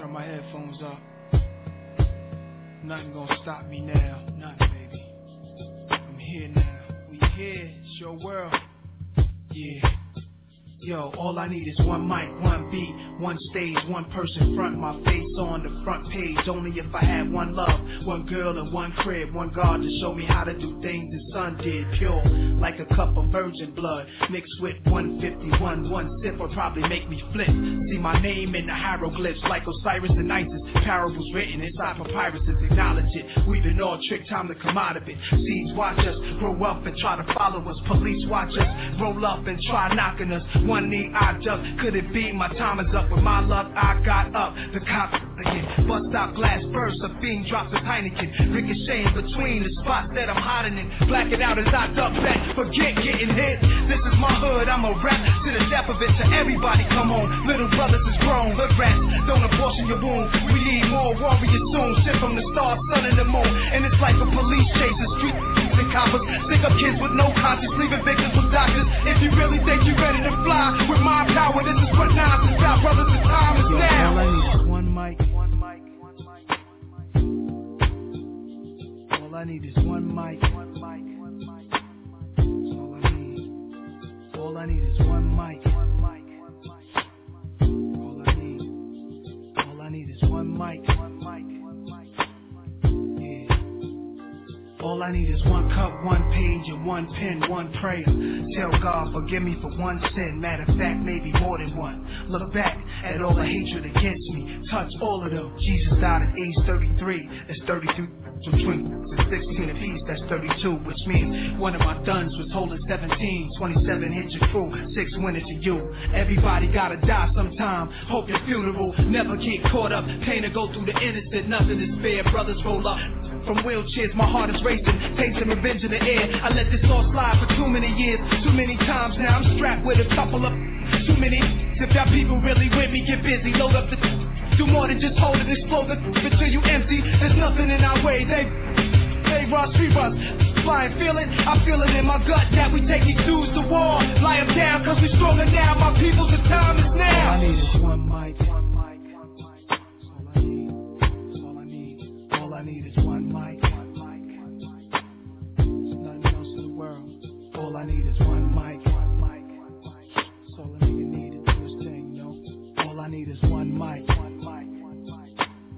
Got my headphones up. Nothing gonna stop me now. Nothing, baby. I'm here now. We here. It's your world. Yeah. Yo, all I need is one mic, one beat, one stage, one person front, my face on the front page. Only if I had one love, one girl and one crib, one God to show me how to do things the sun did. Pure, like a cup of virgin blood, mixed with one fifty-one. One sip would probably make me flip. See my name in the hieroglyphs, like Osiris and Isis. Parables written inside papyruses, acknowledge it. We've been all tricked, time to come out of it. Seeds watch us grow up and try to follow us. Police watch us roll up and try knocking us. One knee I just, could it be my time is up? With my luck I got up, the cops again. Bust out glass burst, a fiend drops his Heineken. Ricocheting between the spots that I'm hiding in. Black it out as I duck back, forget getting hit. This is my hood, I'm a rap to the depth of it. To everybody come on, little brothers is grown. Hood rats, don't abortion your wound. We need more warriors soon. Shit from the stars, sun and the moon. And it's like a police chase, the street and coppers. Stick up kids with no conscience, leaving victims with doctors. If you really think you're ready to fly with my power, this is what nonsense stop, brothers, the time is Yo, now. All I need is one mic, one mic, one mic. All I need is one mic, one mic, one mic. That's all I need. All I need is one mic, one mic, one mic. All I need. All I need is one mic, one mic, one mic. Yeah. All I need is one cup, one page, and one pen, one prayer. Tell God, forgive me for one sin. Matter of fact, maybe more than one. Look back at all the hatred against me. Touch all of them. Jesus died at age thirty-three. That's thirty-two. Between sixteen apiece, that's thirty-two. Which means one of my duns was holding seventeen. twenty-seven hit your crew, six went it to you. Everybody gotta die sometime. Hope your funeral never get caught up. Pain to go through the innocent, nothing is fair. Brothers roll up from wheelchairs, my heart is racing, tasting revenge in the air. I let this all slide for too many years, too many times now. I'm strapped with a couple of too many. If y'all people really with me, get busy, load up the do more than just hold it, explode the until you empty. There's nothing in our way. They they rush, we rush. Flying, feel it, I feel it in my gut that we take these dudes to war. Lie them down, cause we stronger now. My people, the time is now. All I need is one mic, one mic, one mic. That's all I need. That's all I need. All I need is one mic, one mic, one mic. There's nothing else in the world. All I need is one mic, one mic, one mic. That's all a nigga need to do his thing, you know. All I need is one mic, one mic, one mic.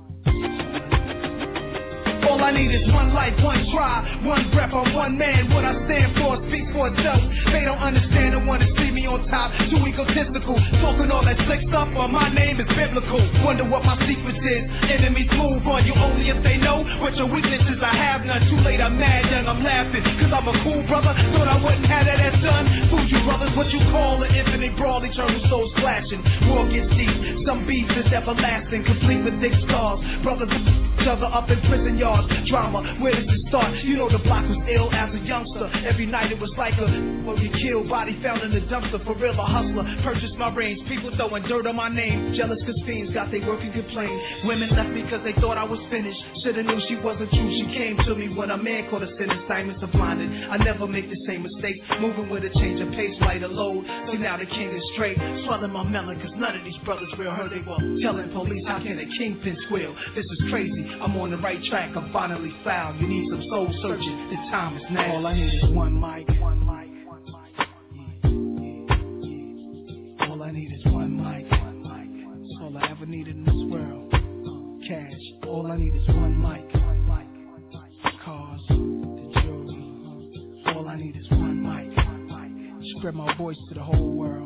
All I need is one life, one try, one breath, I'm one man. What I stand for speaks for itself. They don't understand and want to see me on top. Too egotistical, talking all that slick stuff, but my name is biblical. Wonder what my secret is. Enemies move on you only if they know what your weaknesses. I have none. Too late, I'm mad, young, I'm laughing. Cause I'm a cool brother. Thought I wouldn't have that as done. Food you brothers, what you call an infinite brawl, eternal souls clashing. War gets deep, some beef is everlasting, complete with thick scars. Brothers each other up in prison yards. Drama, where does it start? You know the block was ill as a youngster. Every night it was like a well, you killed, body found in the dumpster. For real, a hustler, purchased my range. People throwing dirt on my name. Jealous cause fiends got they work and complain. Women left me cause they thought I was finished. Shoulda knew she wasn't true. She came to me when a man caught a sin. Assignments are blinded. I never make the same mistakes. Moving with a change of pace, lighter load. See now the king is straight. Swelling my melon cause none of these brothers real heard they were telling police how can a kingpin squeal. This is crazy. I'm on the right track. I'm finally found. You need some soul searching. The time is now. All I need is one mic, one mic, one mic. Yeah, yeah, yeah. All I need is one mic, one mic. That's all I ever needed in this world. Uh, cash. All I need is one mic, one mic, one mic. Cars, the jewelry. Uh, all I need is one mic, one mic. Spread my voice to the whole world.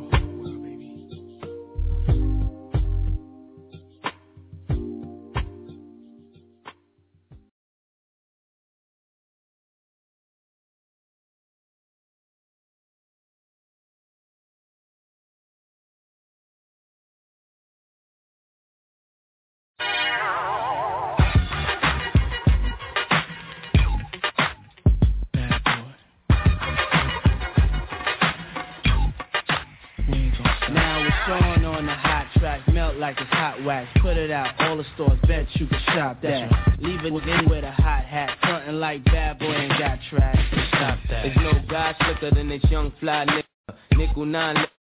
Like it's hot wax, put it out, all the stores, bet you can shop that. Right. Leave it in with a hot hat, frontin' like bad boy ain't got tracks. Stop that. There's no guy slicker than this young fly nigga. Nickel nine,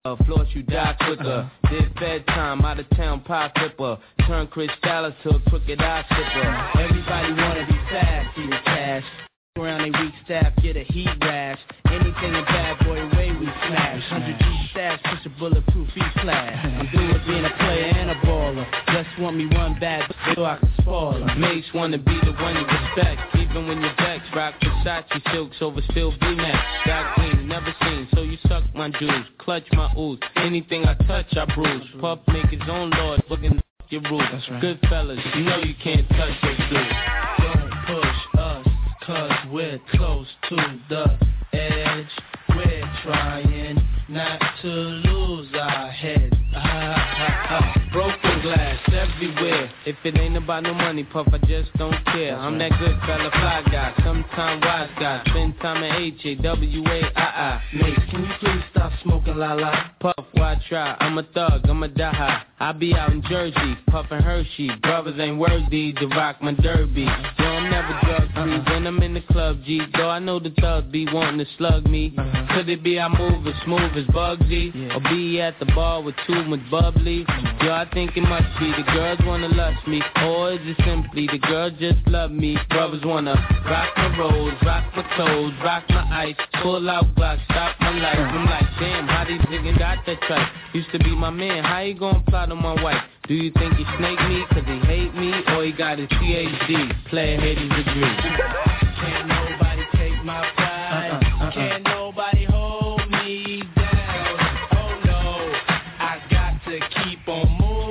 Uh, floss, you die quicker. Did bedtime, out of town pie flipper. Turn Chris Dallas to a crooked eye slipper. Everybody wanna be fast, see the cash. Around they weak staff, get a heat rash. Anything in bad boy way we smash. Hundred G stash, push a bulletproof E-class. I'm through with being a player and a baller. Just want me one bad so I can spoil her. Mates wanna be the one you respect, even when you're vexed. Rock Versace silks over still B-Max. Got green, never seen, so you suck my jewels. Clutch my ooze, anything I touch I bruise. Puff make his own lord, looking your rules. Right. Good fellas, you know you can't touch your dude. Don't push us, cause we're close to the edge. We're trying not to lose our heads. Ah, ah, ah. Broken glass everywhere. If it ain't about no money, Puff, I just don't care. I'm that good fella, fly guy, sometime wise guy. Spend time at H A W A I I. Mate, can you please stop smoking la la? Puff, why try? I'm a thug, I'm a die high. I be out in Jersey, puffin' Hershey. Brothers ain't worthy to rock my derby. Yo, I'm never drug free when I'm in the club, G. Though I know the thugs be wanting to slug me. Could it be I move as smooth as Bugsy? Or be at the bar with too much bubbly? Yo, I think it must be the girls wanna lust me. Or is it simply the girls just love me? Brothers wanna rock my rolls, rock my toes, rock my ice. Pull out Glock, stop my life. I'm like, damn, how these niggas got that tripe? Used to be my man, how you gon' plot on my wife? Do you think he snake me cause he hate me? Or he got his P H D, player haters degree? Can't nobody take my pride. Uh-uh, uh-uh. Can't nobody hold me down. Oh no, I got to keep on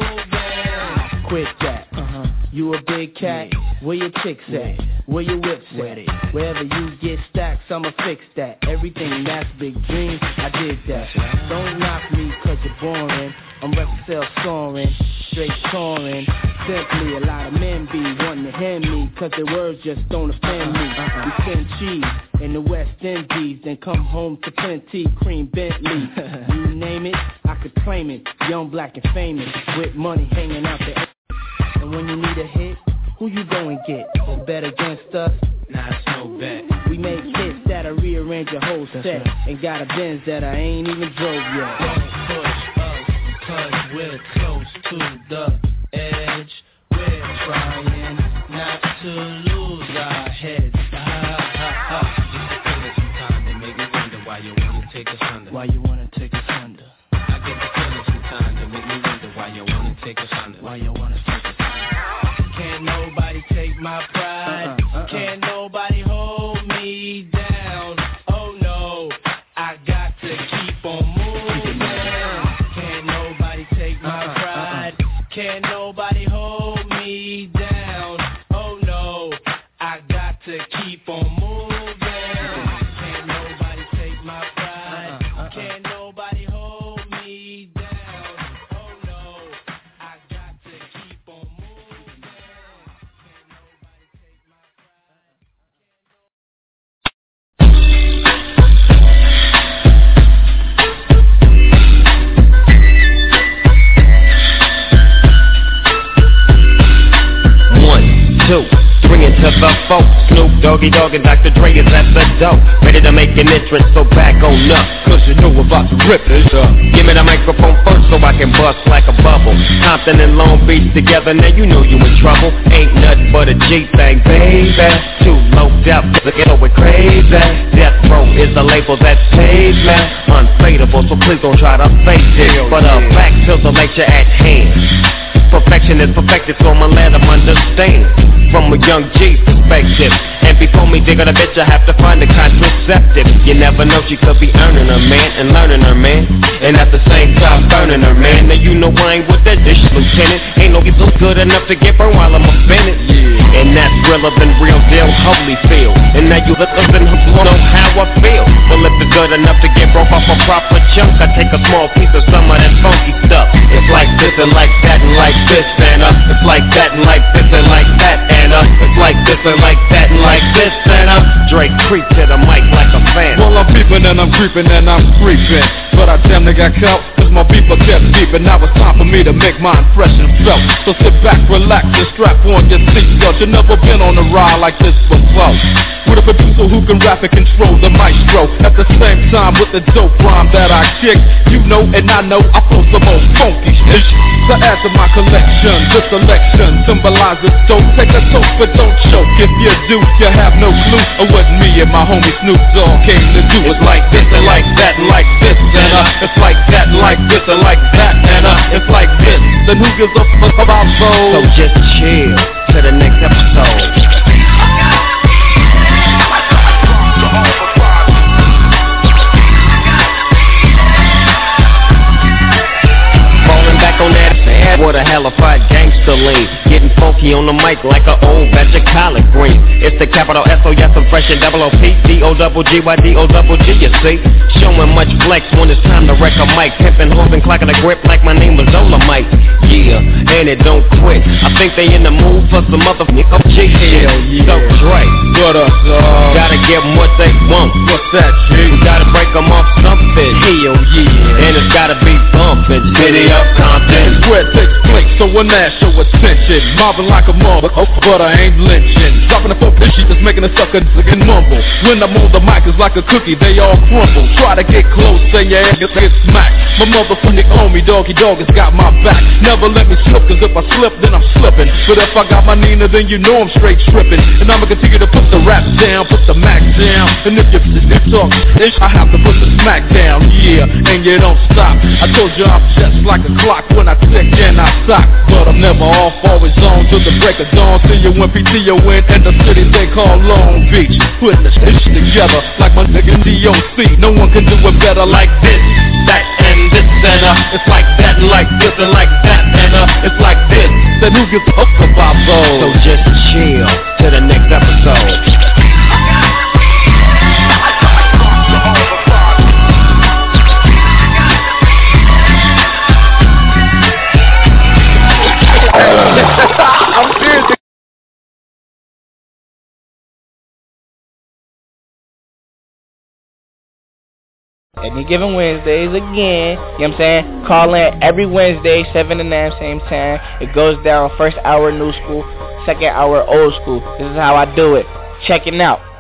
moving. Quit that. Uh-huh. You a big cat? Yeah. Where your chicks at? Where your whips at? Wherever you get stacks, I'ma fix that. Everything that's big dreams, I did that. Don't knock me cause you're boring. I'm record sales soaring, straight touring. Simply a lot of men be wanting to hand me cause their words just don't offend me. We send cheese in the West Indies, then come home to plenty cream Bentley. You name it, I could claim it. Young, black, and famous, with money hanging out the. And when you need a hit, who you go and get? To bet against us? Nah, it's no bet. We make hits that'll rearrange your whole set. Right. And got a Benz that I ain't even drove yet. Don't push us, cause we're close to the edge. We're trying not to lose our heads. Ah, ah, ah. Just a feeling sometimes they make me wonder why you wanna take us under. Why you wanna take us under? I get the feeling sometimes they make me wonder why you wanna take us under. Why you wanna take us under? Can't nobody take my pride. Uh-uh, uh-uh. Can't nobody hold me down. Oh no, I got to keep on moving. Can't nobody take my pride. Can't nobody hold me down. Oh no, I got to keep on moving. Can't nobody take my pride. Can't nobody hold me down. Oh no, I got to keep on moving. Can't nobody take my Two, bring it to the folk. Snoop Doggy Dogg and Doctor Dre is at the door, ready to make an entrance, so back on up, cause you know about to rip it up. Give me the microphone first so I can bust like a bubble. Compton and Long Beach together, now you know you in trouble. Ain't nothing but a G thing, baby. Too low out, looking over crazy. Death Row is the label that pays me. Unfadable, so please don't try to fake it. But uh, back to the lecture at hand. Perfection is perfected, so I'ma let them understand from a young G perspective. And before me dig on a bitch, I have to find a contraceptive. You never know, she could be earning her man and learning her man, and at the same time burning her man. Now you know I ain't with that dish, lieutenant. Ain't no get so good enough to get burned while I'm offended. Yeah. And that's realer than real deal, Holyfield. And now you look up and know how I feel. Well, if it's good enough to get broke off a proper chunk, I take a small piece of some of that funky stuff. It's like this and like that and like this and uh, it's like that and like this and like that and uh, it's like this and like that and like this and uh, Drake creep to the mic like a fan. Well, I'm peeping and I'm creeping and I'm creeping, but I damn near got caught, cause my beeper kept deep, and now it's time for me to make my impression felt. So sit back, relax, and strap on your seatbelt. You've never been on a ride like this before. With a producer who can rap and control the maestro. At the same time with the dope rhyme that I kick. You know and I know I flow some old funky shit. To add to my collection, this selection symbolizes dope. Take a toast but don't choke. If you do, you have no clue of what me and my homie Snoop Dogg came to do. It's like this and like that and like this and uh, it's like that and like this and like that and uh, it's like this. Then who gives a fuck about those? So just chill to the next episode. On that bad water, halified gangster lean. Getting funky on the mic like an old batch of collard greens. It's the capital S O S and fresh and double O P D O double G Y D O double G, you see. Showing much flex when it's time to wreck a mic. Pimpin', holding, clacking a grip like my name was Dolomite. Yeah, and it don't quit. I think they in the mood for some motherfucking O G shit. So Dre, what up, dog? Gotta give them what they want. What's that, G? We gotta break them off something. Hell yeah. And it's gotta be bumpin'. City up Compton. It's where it takes place, so when that show attention. Mobbing like a mother, oh, but I ain't lynching. Dropping a four pitch, she just making a sucker and mumble. When I'm on the mic, it's like a cookie, they all crumble. Try to get close, then your ass gets smacked. My motherfucking homie, doggy dog, has got my back. Never let me slip, cause if I slip, then I'm slipping. But if I got my Nina, then you know I'm straight tripping. And I'ma continue to put the rap down, put the max down. And if you if talk ish, I have to put the smack down, yeah, and you don't stop. I told you I'm just like a clock when I tick and I stop. But I'm never off, always on till the break of dawn. See you when P T O in and the city they call Long Beach. Putting the shit together like my nigga D O C. No one can do it better like this, that and this and uh. It's like that and like this and like that and uh. It's like this. Then who gives a fuck about those? So just chill to the next episode. I'm serious. Any given Wednesdays again, you know what I'm saying? Call in every Wednesday, seven to nine, same time. It goes down first hour new school, second hour old school. This is how I do it. Check it out.